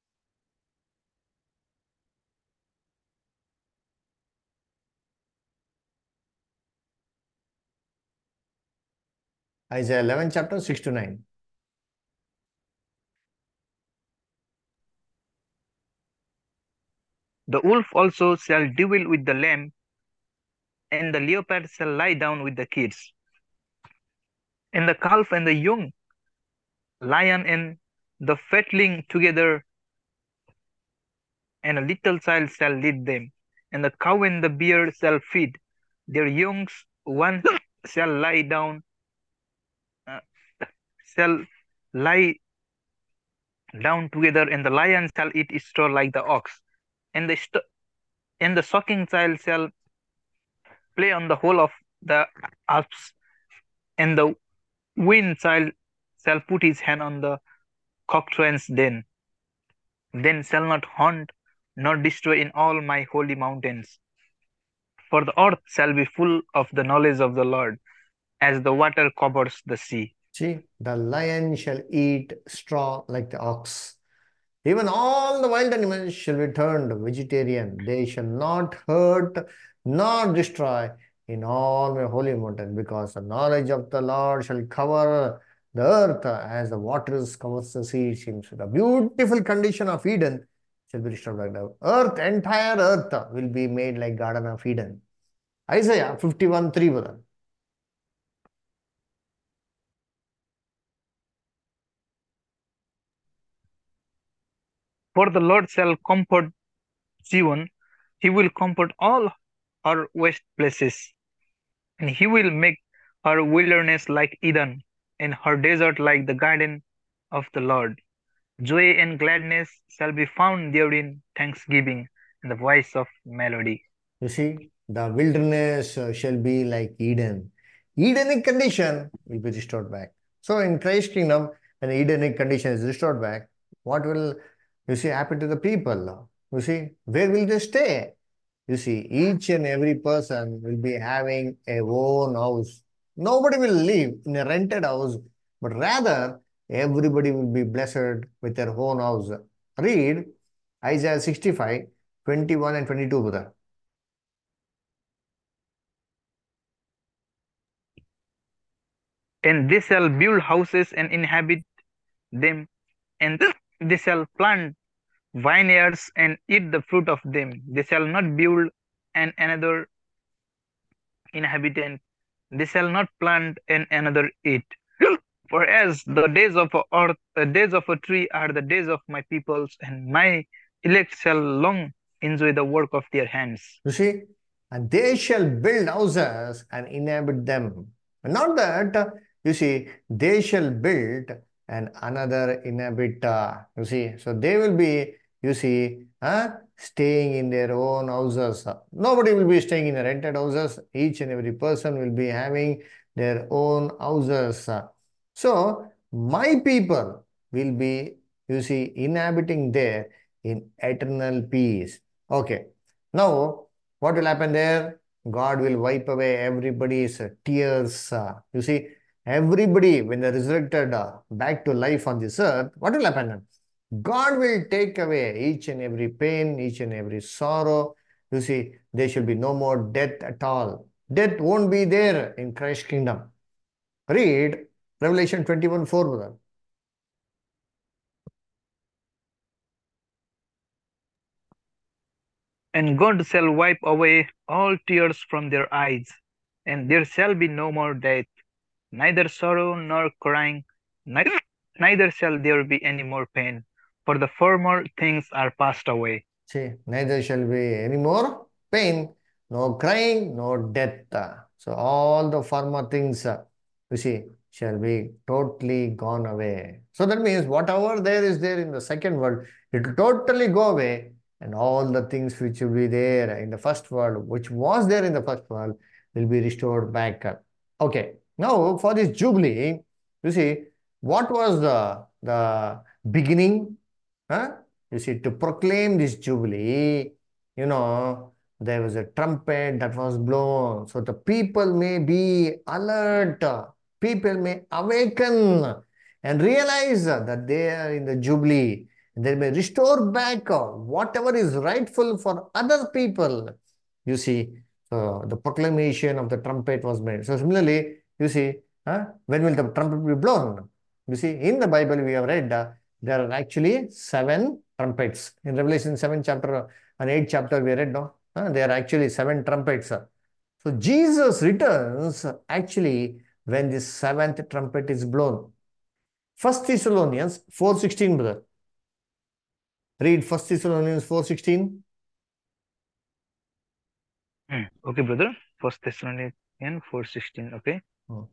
Isaiah eleven chapter six to nine. The wolf also shall dwell with the lamb, and the leopard shall lie down with the kids, and the calf and the young lion and the fatling together, and a little child shall lead them. And the cow and the bear shall feed their young, one shall lie down, uh, shall lie down together, and the lion shall eat straw like the ox, and the st- and the sucking child shall play on the hole of the asps, and the weaned child shall put his hand on the cockatrine's den. Then shall not haunt nor destroy in all my holy mountains. For the earth shall be full of the knowledge of the Lord, as the water covers the sea. See, the lion shall eat straw like the ox. Even all the wild animals shall be turned vegetarian. They shall not hurt nor destroy in all my holy mountain, because the knowledge of the Lord shall cover the earth as the waters covers the sea. It seems the beautiful condition of Eden shall be restored like the earth. Entire earth will be made like Garden of Eden. Isaiah fifty-one three, brother. For the Lord shall comfort Zion, he will comfort all her waste places, and he will make her wilderness like Eden, and her desert like the garden of the Lord. Joy and gladness shall be found therein, thanksgiving, and the voice of melody. You see, the wilderness uh, shall be like Eden. Edenic condition will be restored back. So in Christ's kingdom, when the Edenic condition is restored back, what will you see happen to the people? You see, where will they stay? You see, each and every person will be having a own house. Nobody will live in a rented house, but rather everybody will be blessed with their own house. Read Isaiah sixty-five, twenty-one and twenty-two, brother. And they shall build houses and inhabit them, and they shall plant vineyards and eat the fruit of them. They shall not build and another inhabitant, they shall not plant and another eat. For as the days of a earth, the days of a tree are the days of my peoples, and my elect shall long enjoy the work of their hands. You see, and they shall build houses and inhabit them. Not that, uh, you see, they shall build and another inhabit. Uh, you see, so they will be, you see, uh, staying in their own houses. Nobody will be staying in the rented houses. Each and every person will be having their own houses. So, my people will be, you see, inhabiting there in eternal peace. Okay. Now, what will happen there? God will wipe away everybody's uh, tears. Uh, you see, everybody, when they're resurrected uh, back to life on this earth, what will happen? God will take away each and every pain, each and every sorrow. You see, there shall be no more death at all. Death won't be there in Christ's kingdom. Read Revelation twenty-one four, brother. And God shall wipe away all tears from their eyes, and there shall be no more death, neither sorrow nor crying, neither, neither shall there be any more pain, for the former things are passed away. See, neither shall be any more pain, no crying, no death. So all the former things, uh, you see, shall be totally gone away. So that means whatever there is there in the second world, it will totally go away, and all the things which will be there in the first world, which was there in the first world, will be restored back. Okay. Now for this Jubilee, you see, what was the the beginning? Huh? You see, to proclaim this Jubilee, you know, there was a trumpet that was blown. So the people may be alert, people may awaken and realize that they are in the Jubilee. They may restore back whatever is rightful for other people. You see, so the proclamation of the trumpet was made. So similarly, you see, huh, when will the trumpet be blown? You see, in the Bible we have read uh, there are actually seven trumpets. In Revelation seven chapter and eight chapter we read, no? Uh, there are actually seven trumpets. So Jesus returns actually when the seventh trumpet is blown. First Thessalonians four sixteen, brother. Read First Thessalonians four sixteen. Hmm. Okay, brother. First Thessalonians four sixteen. Okay. Oh.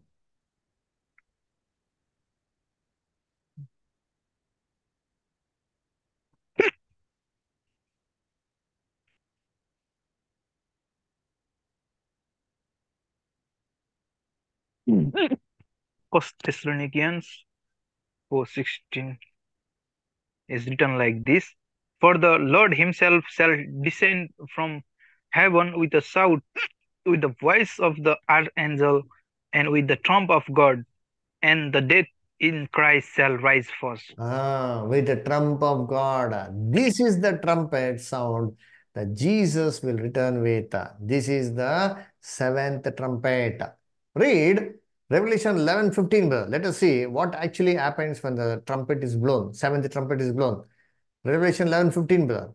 First Thessalonians four sixteen is written like this: For the Lord himself shall descend from heaven with a shout, with the voice of the archangel, and with the trump of God, and the dead in Christ shall rise first. Ah, with the trump of God. This is the trumpet sound that Jesus will return with. This is the seventh trumpet. Read Revelation eleven fifteen, brother. Let us see what actually happens when the trumpet is blown. Seventh trumpet is blown. Revelation eleven fifteen, brother.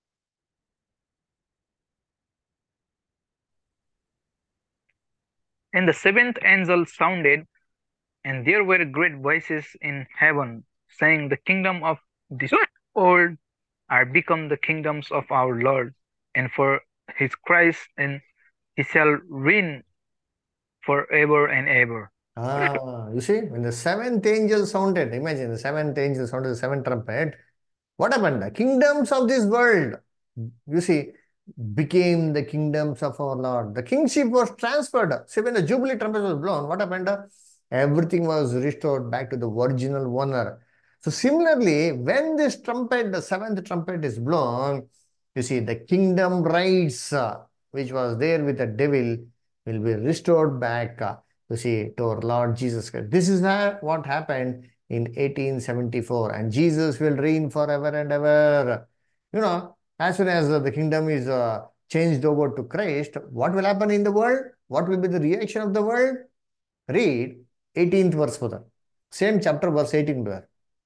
And the seventh angel sounded, and there were great voices in heaven, saying, The kingdom of this world are become the kingdoms of our Lord, and for his Christ, and he shall reign forever and ever. Ah, you see, when the seventh angel sounded, imagine the seventh angel sounded the seventh trumpet. What happened? The kingdoms of this world, you see, became the kingdoms of our Lord. The kingship was transferred. See, when the Jubilee trumpet was blown, what happened? Everything was restored back to the original owner. So similarly, when this trumpet, the seventh trumpet is blown, you see, the kingdom rights, uh, which was there with the devil, will be restored back, uh, you see, to our Lord Jesus Christ. This is what happened in eighteen seventy-four, and Jesus will reign forever and ever. You know, as soon as uh, the kingdom is uh, changed over to Christ, what will happen in the world? What will be the reaction of the world? Read eighteenth verse, brother. Same chapter, verse eighteen, brother.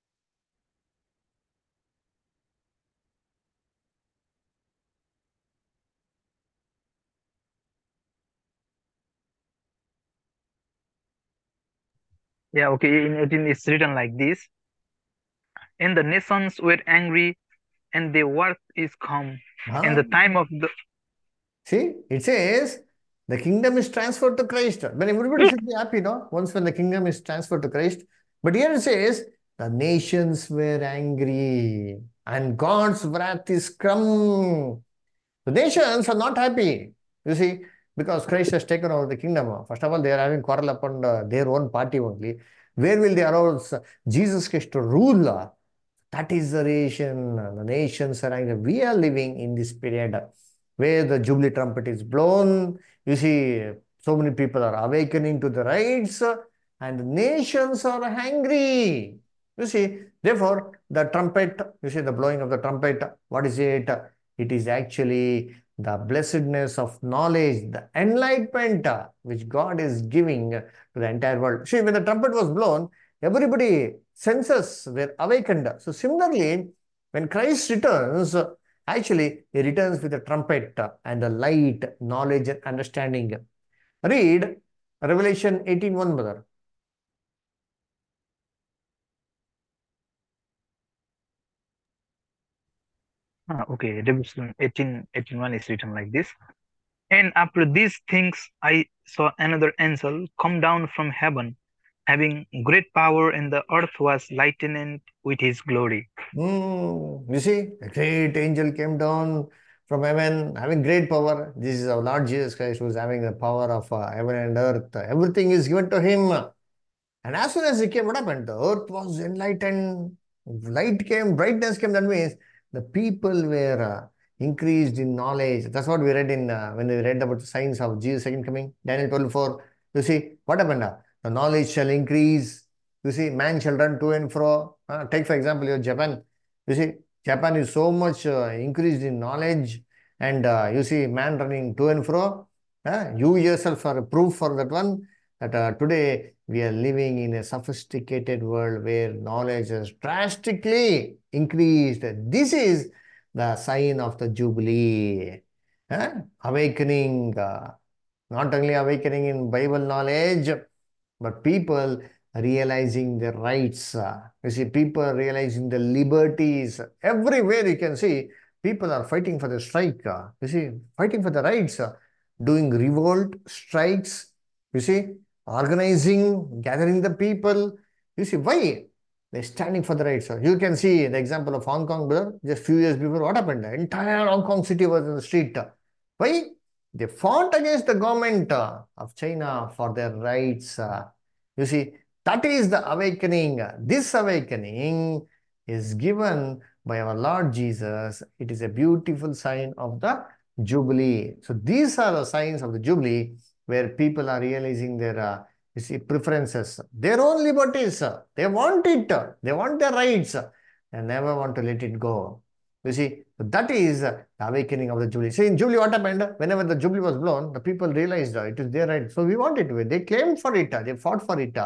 Yeah, okay, in eighteen it's written like this: And the nations were angry, and the wrath is come, and Ah, the time of the see, it says the kingdom is transferred to Christ. Then everybody should be happy, no? Once when the kingdom is transferred to Christ. But here it says the nations were angry and God's wrath is come. The nations are not happy, you see, because Christ has taken over the kingdom. First of all, they are having quarrel upon uh, their own party only. Where will they arouse Jesus Christ to rule? That is the reason the nations are angry. We are living in this period where the Jubilee trumpet is blown. You see, so many people are awakening to the rights and the nations are angry. You see, therefore, the trumpet, you see, the blowing of the trumpet, what is it? It is actually the blessedness of knowledge, the enlightenment uh, which God is giving to the entire world. See, when the trumpet was blown, everybody senses were awakened. So similarly, when Christ returns, actually he returns with a trumpet and the light, knowledge and understanding. Read Revelation eighteen one, brother. ah, okay, Revelation eighteen eighteen one is written like this: And after these things I saw another angel come down from heaven, having great power, and the earth was lightened with his glory. Mm, you see, a great angel came down from heaven having great power. This is our Lord Jesus Christ who is having the power of uh, heaven and earth. Everything is given to him. And as soon as he came, what happened? The earth was enlightened, light came, brightness came. That means the people were uh, increased in knowledge. That's what we read in uh, when we read about the signs of Jesus' second coming. Daniel twelve four. You see, what happened? Uh, The knowledge shall increase. You see, man shall run to and fro. Uh, take, for example, your Japan. You see, Japan is so much uh, increased in knowledge, and uh, you see, man running to and fro. Uh, you yourself are a proof for that one. That uh, today we are living in a sophisticated world where knowledge has drastically increased. This is the sign of the Jubilee. Uh, awakening, uh, not only awakening in Bible knowledge, but people realizing their rights. uh, You see, people realizing the liberties. Everywhere you can see, people are fighting for the strike. uh, You see, fighting for the rights, uh, doing revolt, strikes. You see, organizing, gathering the people. You see, why? They're standing for the rights. uh. You can see the example of Hong Kong, brother. Just few years before, what happened? The entire Hong Kong city was in the street. uh. Why? They fought against the government uh, of China for their rights. uh. You see, that is the awakening. This awakening is given by our Lord Jesus. It is a beautiful sign of the Jubilee. So these are the signs of the Jubilee where people are realizing their uh, you see, preferences, their own liberties. uh, They want it. uh, They want their rights. uh, They never want to let it go. You see, so that is uh, the awakening of the Jubilee. See, in Jubilee, what happened? Whenever the Jubilee was blown, the people realized uh, it is their right. So we want it. They claimed for it. uh, They fought for it. uh.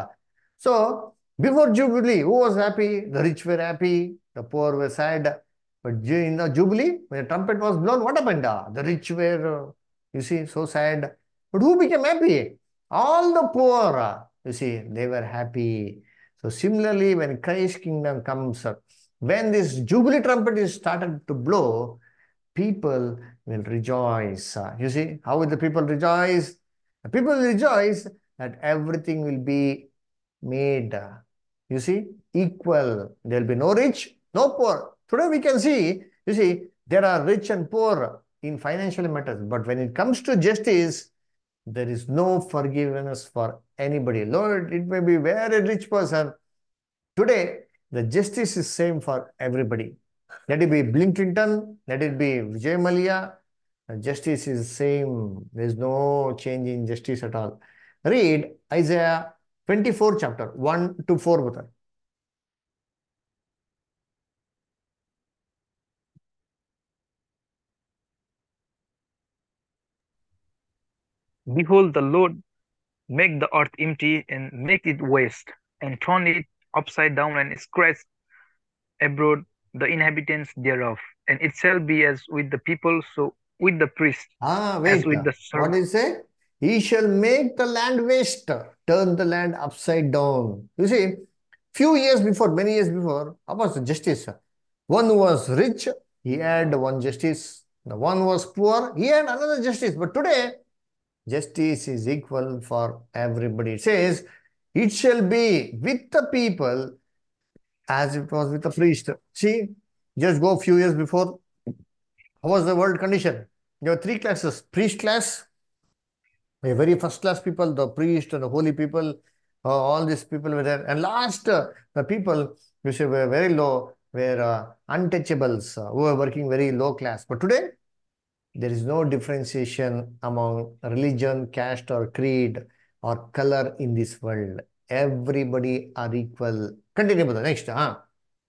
So before Jubilee, who was happy? The rich were happy. The poor were sad. But ju- in the Jubilee, when the trumpet was blown, what happened? uh? The rich were, uh, you see, so sad. But who became happy? All the poor, uh, you see, they were happy. So similarly, when Christ's kingdom comes, uh, when this Jubilee trumpet is started to blow, people will rejoice. Uh, You see, how will the people rejoice? The people will rejoice that everything will be made, uh, you see, equal. There will be no rich, no poor. Today we can see, you see, there are rich and poor in financial matters. But when it comes to justice, there is no forgiveness for anybody. Lord, it may be very rich person. Today, the justice is same for everybody. Let it be Bill Clinton, let it be Vijay Mallya, the justice is same. There is no change in justice at all. Read Isaiah twenty-four chapter, one to four. Brother. Behold, the Lord make the earth empty and make it waste, and turn it upside down and scratch abroad the inhabitants thereof. And it shall be as with the people, so with the priest, Ah, as wait. with the What servant. is it? He shall make the land waste, turn the land upside down. You see, few years before, many years before, how was the justice? One was rich, he had one justice. The one was poor, he had another justice. But today, justice is equal for everybody. It says, it shall be with the people as it was with the priest. See, just go a few years before, how was the world condition? There were three classes: priest class, the very first class people, the priest and the holy people, uh, all these people were there. And last, uh, the people which were very low were uh, untouchables, uh, who were working very low class. But today, there is no differentiation among religion, caste, or creed or color in this world. Everybody are equal. Continue with the next. Huh?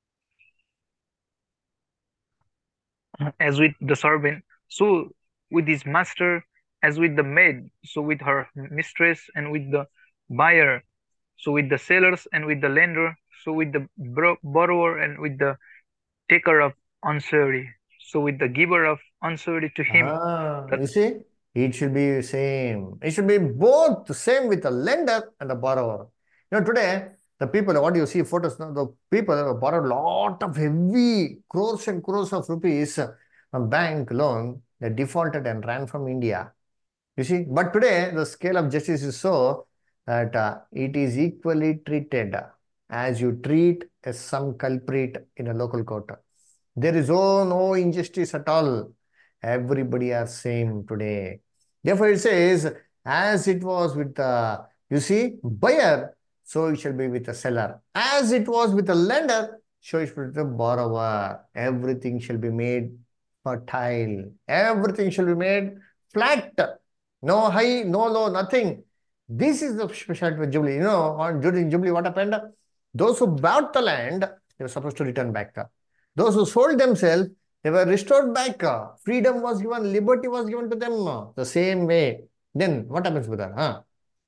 As with the servant, so with his master, as with the maid, so with her mistress, and with the buyer, so with the sellers, and with the lender, so with the bro- borrower, and with the taker of usury, so with the giver of usury to him Ah, that you see, it should be same. It should be both the same with the lender and the borrower. You know, today, the people, what you see photos now, the people have borrowed a lot of heavy crores and crores of rupees from bank loan. They defaulted and ran from India. You see, but today the scale of justice is so that uh, it is equally treated as you treat a some culprit in a local court. There is oh, no injustice at all. Everybody are same today. Therefore, it says, as it was with the, you see, buyer, so it shall be with the seller. As it was with the lender, so it shall be with the borrower. Everything shall be made fertile. Everything shall be made flat. No high, no low, nothing. This is the specialty of Jubilee. You know, on during Jubilee, what happened? Those who bought the land, they were supposed to return back. Those who sold themselves, they were restored back. Freedom was given, liberty was given to them. The same way. Then what happens with that? Huh?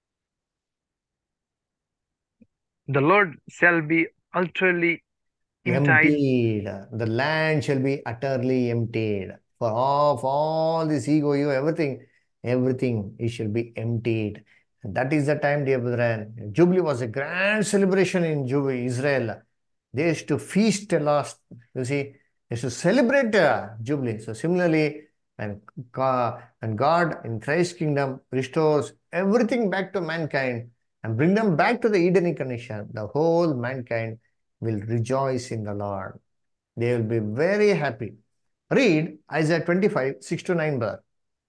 The Lord shall be utterly emptied, Emptied. The land shall be utterly emptied. For of all this ego, you, everything, everything, it shall be emptied. And that is the time, dear brethren. Jubilee was a grand celebration in Jubilee, Israel. They used to feast a lot. You see, they used to celebrate uh, Jubilee. So similarly, and God, and God in Christ's kingdom restores everything back to mankind and bring them back to the Edenic condition. The whole mankind will rejoice in the Lord. They will be very happy. Read Isaiah twenty-five, six to nine, brother.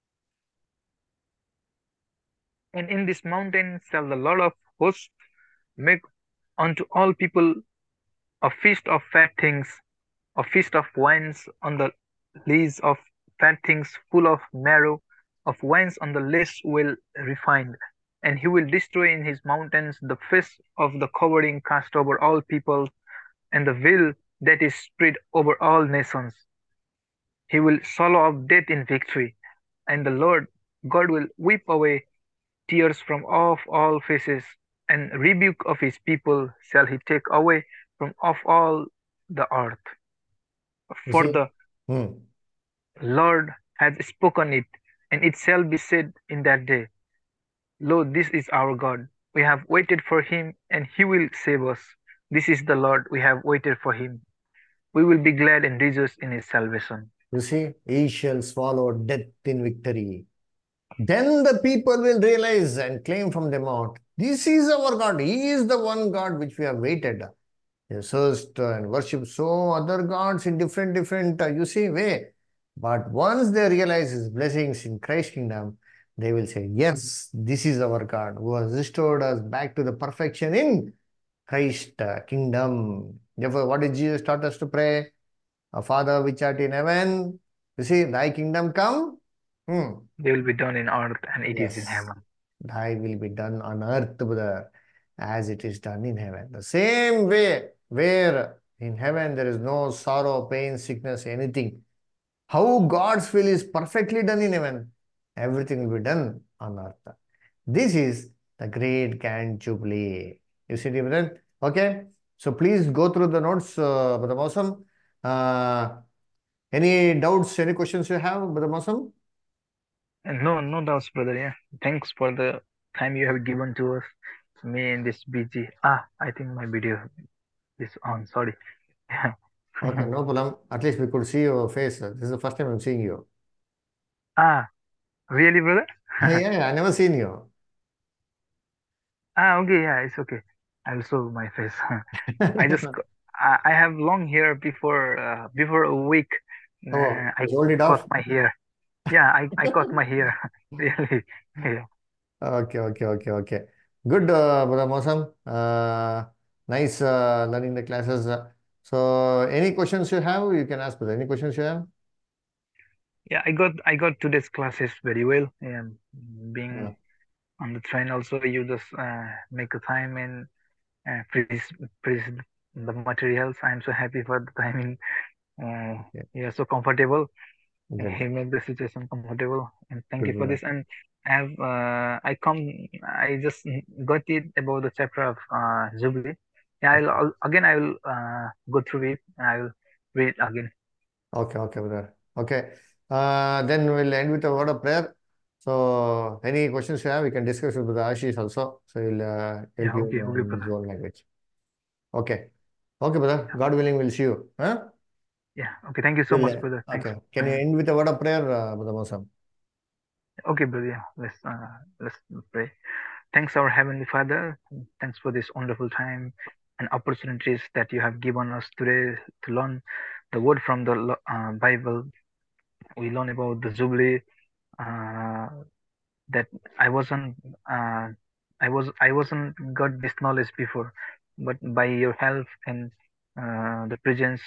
and in this mountain shall the Lord of hosts make unto all people a feast of fat things, a feast of wines on the lees of fat things full of marrow, of wines on the less well refined. And he will destroy in his mountains the face of the covering cast over all peoples, and the veil that is spread over all nations. He will swallow up death in victory, and the Lord God will wipe away tears from off all faces, and rebuke of his people shall he take away from off all the earth. You For see? the Hmm. Lord hath spoken it, and it shall be said in that day, Lo, this is our God. We have waited for him, and he will save us. This is the Lord, we have waited for him. We will be glad and rejoice in his salvation. You see, he shall swallow death in victory. Then the people will realize and claim from them out, this is our God. He is the one God which we have waited. They searched and worshipped so other gods in different, different, uh, you see, way. But once they realize his blessings in Christ's kingdom, they will say, yes, this is our God who has restored us back to the perfection in Christ's uh, kingdom. Therefore, what did Jesus taught us to pray? Our Father which art in heaven, you see, thy kingdom come. Hmm. They will be done in earth, and it is in Yes, heaven. thy will be done on earth, brother, as it is done in heaven. The same way, where in heaven there is no sorrow, pain, sickness, anything. How God's will is perfectly done in heaven, everything will be done on earth. This is the great grand jubilee. You see, dear brother? Okay. So please go through the notes, uh, Brother Mosam. Uh, any doubts, any questions you have, Brother Mosam? And no, no doubts, brother. Yeah, thanks for the time you have given to us. Me in this busy. Ah, I think my video is on. Sorry. Yeah. Okay, no problem. At least we could see your face. This is the first time I'm seeing you. Ah, really, brother? Yeah, yeah, I never seen you. Ah, okay. Yeah, it's okay. I'll show my face. I just c- I, I have long hair before uh, before a week. Uh, Oh, I just hold it cut off. my hair. Yeah, I I cut my hair. Really. Yeah. Okay, okay, okay, okay. Good, uh, Brother Mosam. Uh, nice uh, learning the classes. Uh, so, any questions you have, you can ask, brother. Any questions you have? Yeah, I got I got today's classes very well. And Uh, being on the train also, you just uh, make a time and uh, praise praise the materials. I'm so happy for the timing. Uh, yeah, you're so comfortable. good, He made the situation comfortable, and thank good, you for brother. this. And I have uh, I come I just got it about the chapter of uh, Jubilee. Yeah, I'll, I'll again I will uh, go through it. I will read again. Okay, okay, brother. Okay. Uh, then we'll end with a word of prayer. So, any questions you have, we can discuss with Brother Ashish also. So, he'll uh, help Yeah, you okay, okay, in his brother. own language. Okay. Okay, brother. Yeah, God willing, we'll see you. Huh? yeah. Okay, thank you so We'll, much, uh, brother. Thanks okay. for Can the you time. end with a word of prayer, uh, Brother Mosam? Okay, brother. Yeah, let's uh, let's pray. Thanks, our Heavenly Father. Thanks for this wonderful time and opportunities that you have given us today to learn the word from the lo- uh, Bible. We learn about the Jubilee. Uh, that I wasn't uh, I was I wasn't got this knowledge before, but by your help and uh, the presence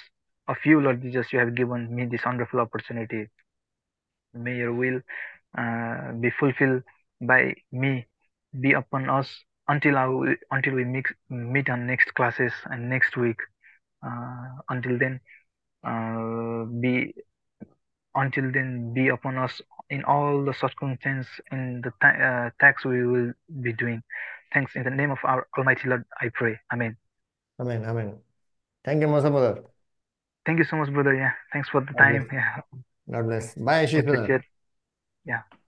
of you, Lord Jesus. You have given me this wonderful opportunity. May your will uh, be fulfilled by me, be upon us until I will, until we mix, meet on next classes and next week. Uh, until then, uh, be until then be upon us in all the circumstances in the ta- uh, tasks we will be doing. Thanks in the name of our Almighty Lord, I pray. Amen. Amen. Amen. Thank you, Masa brother. Thank you so much, brother. Yeah, thanks for the God bless. time. Yeah, God bless. Bye, Ashish brother. appreciate. Yeah.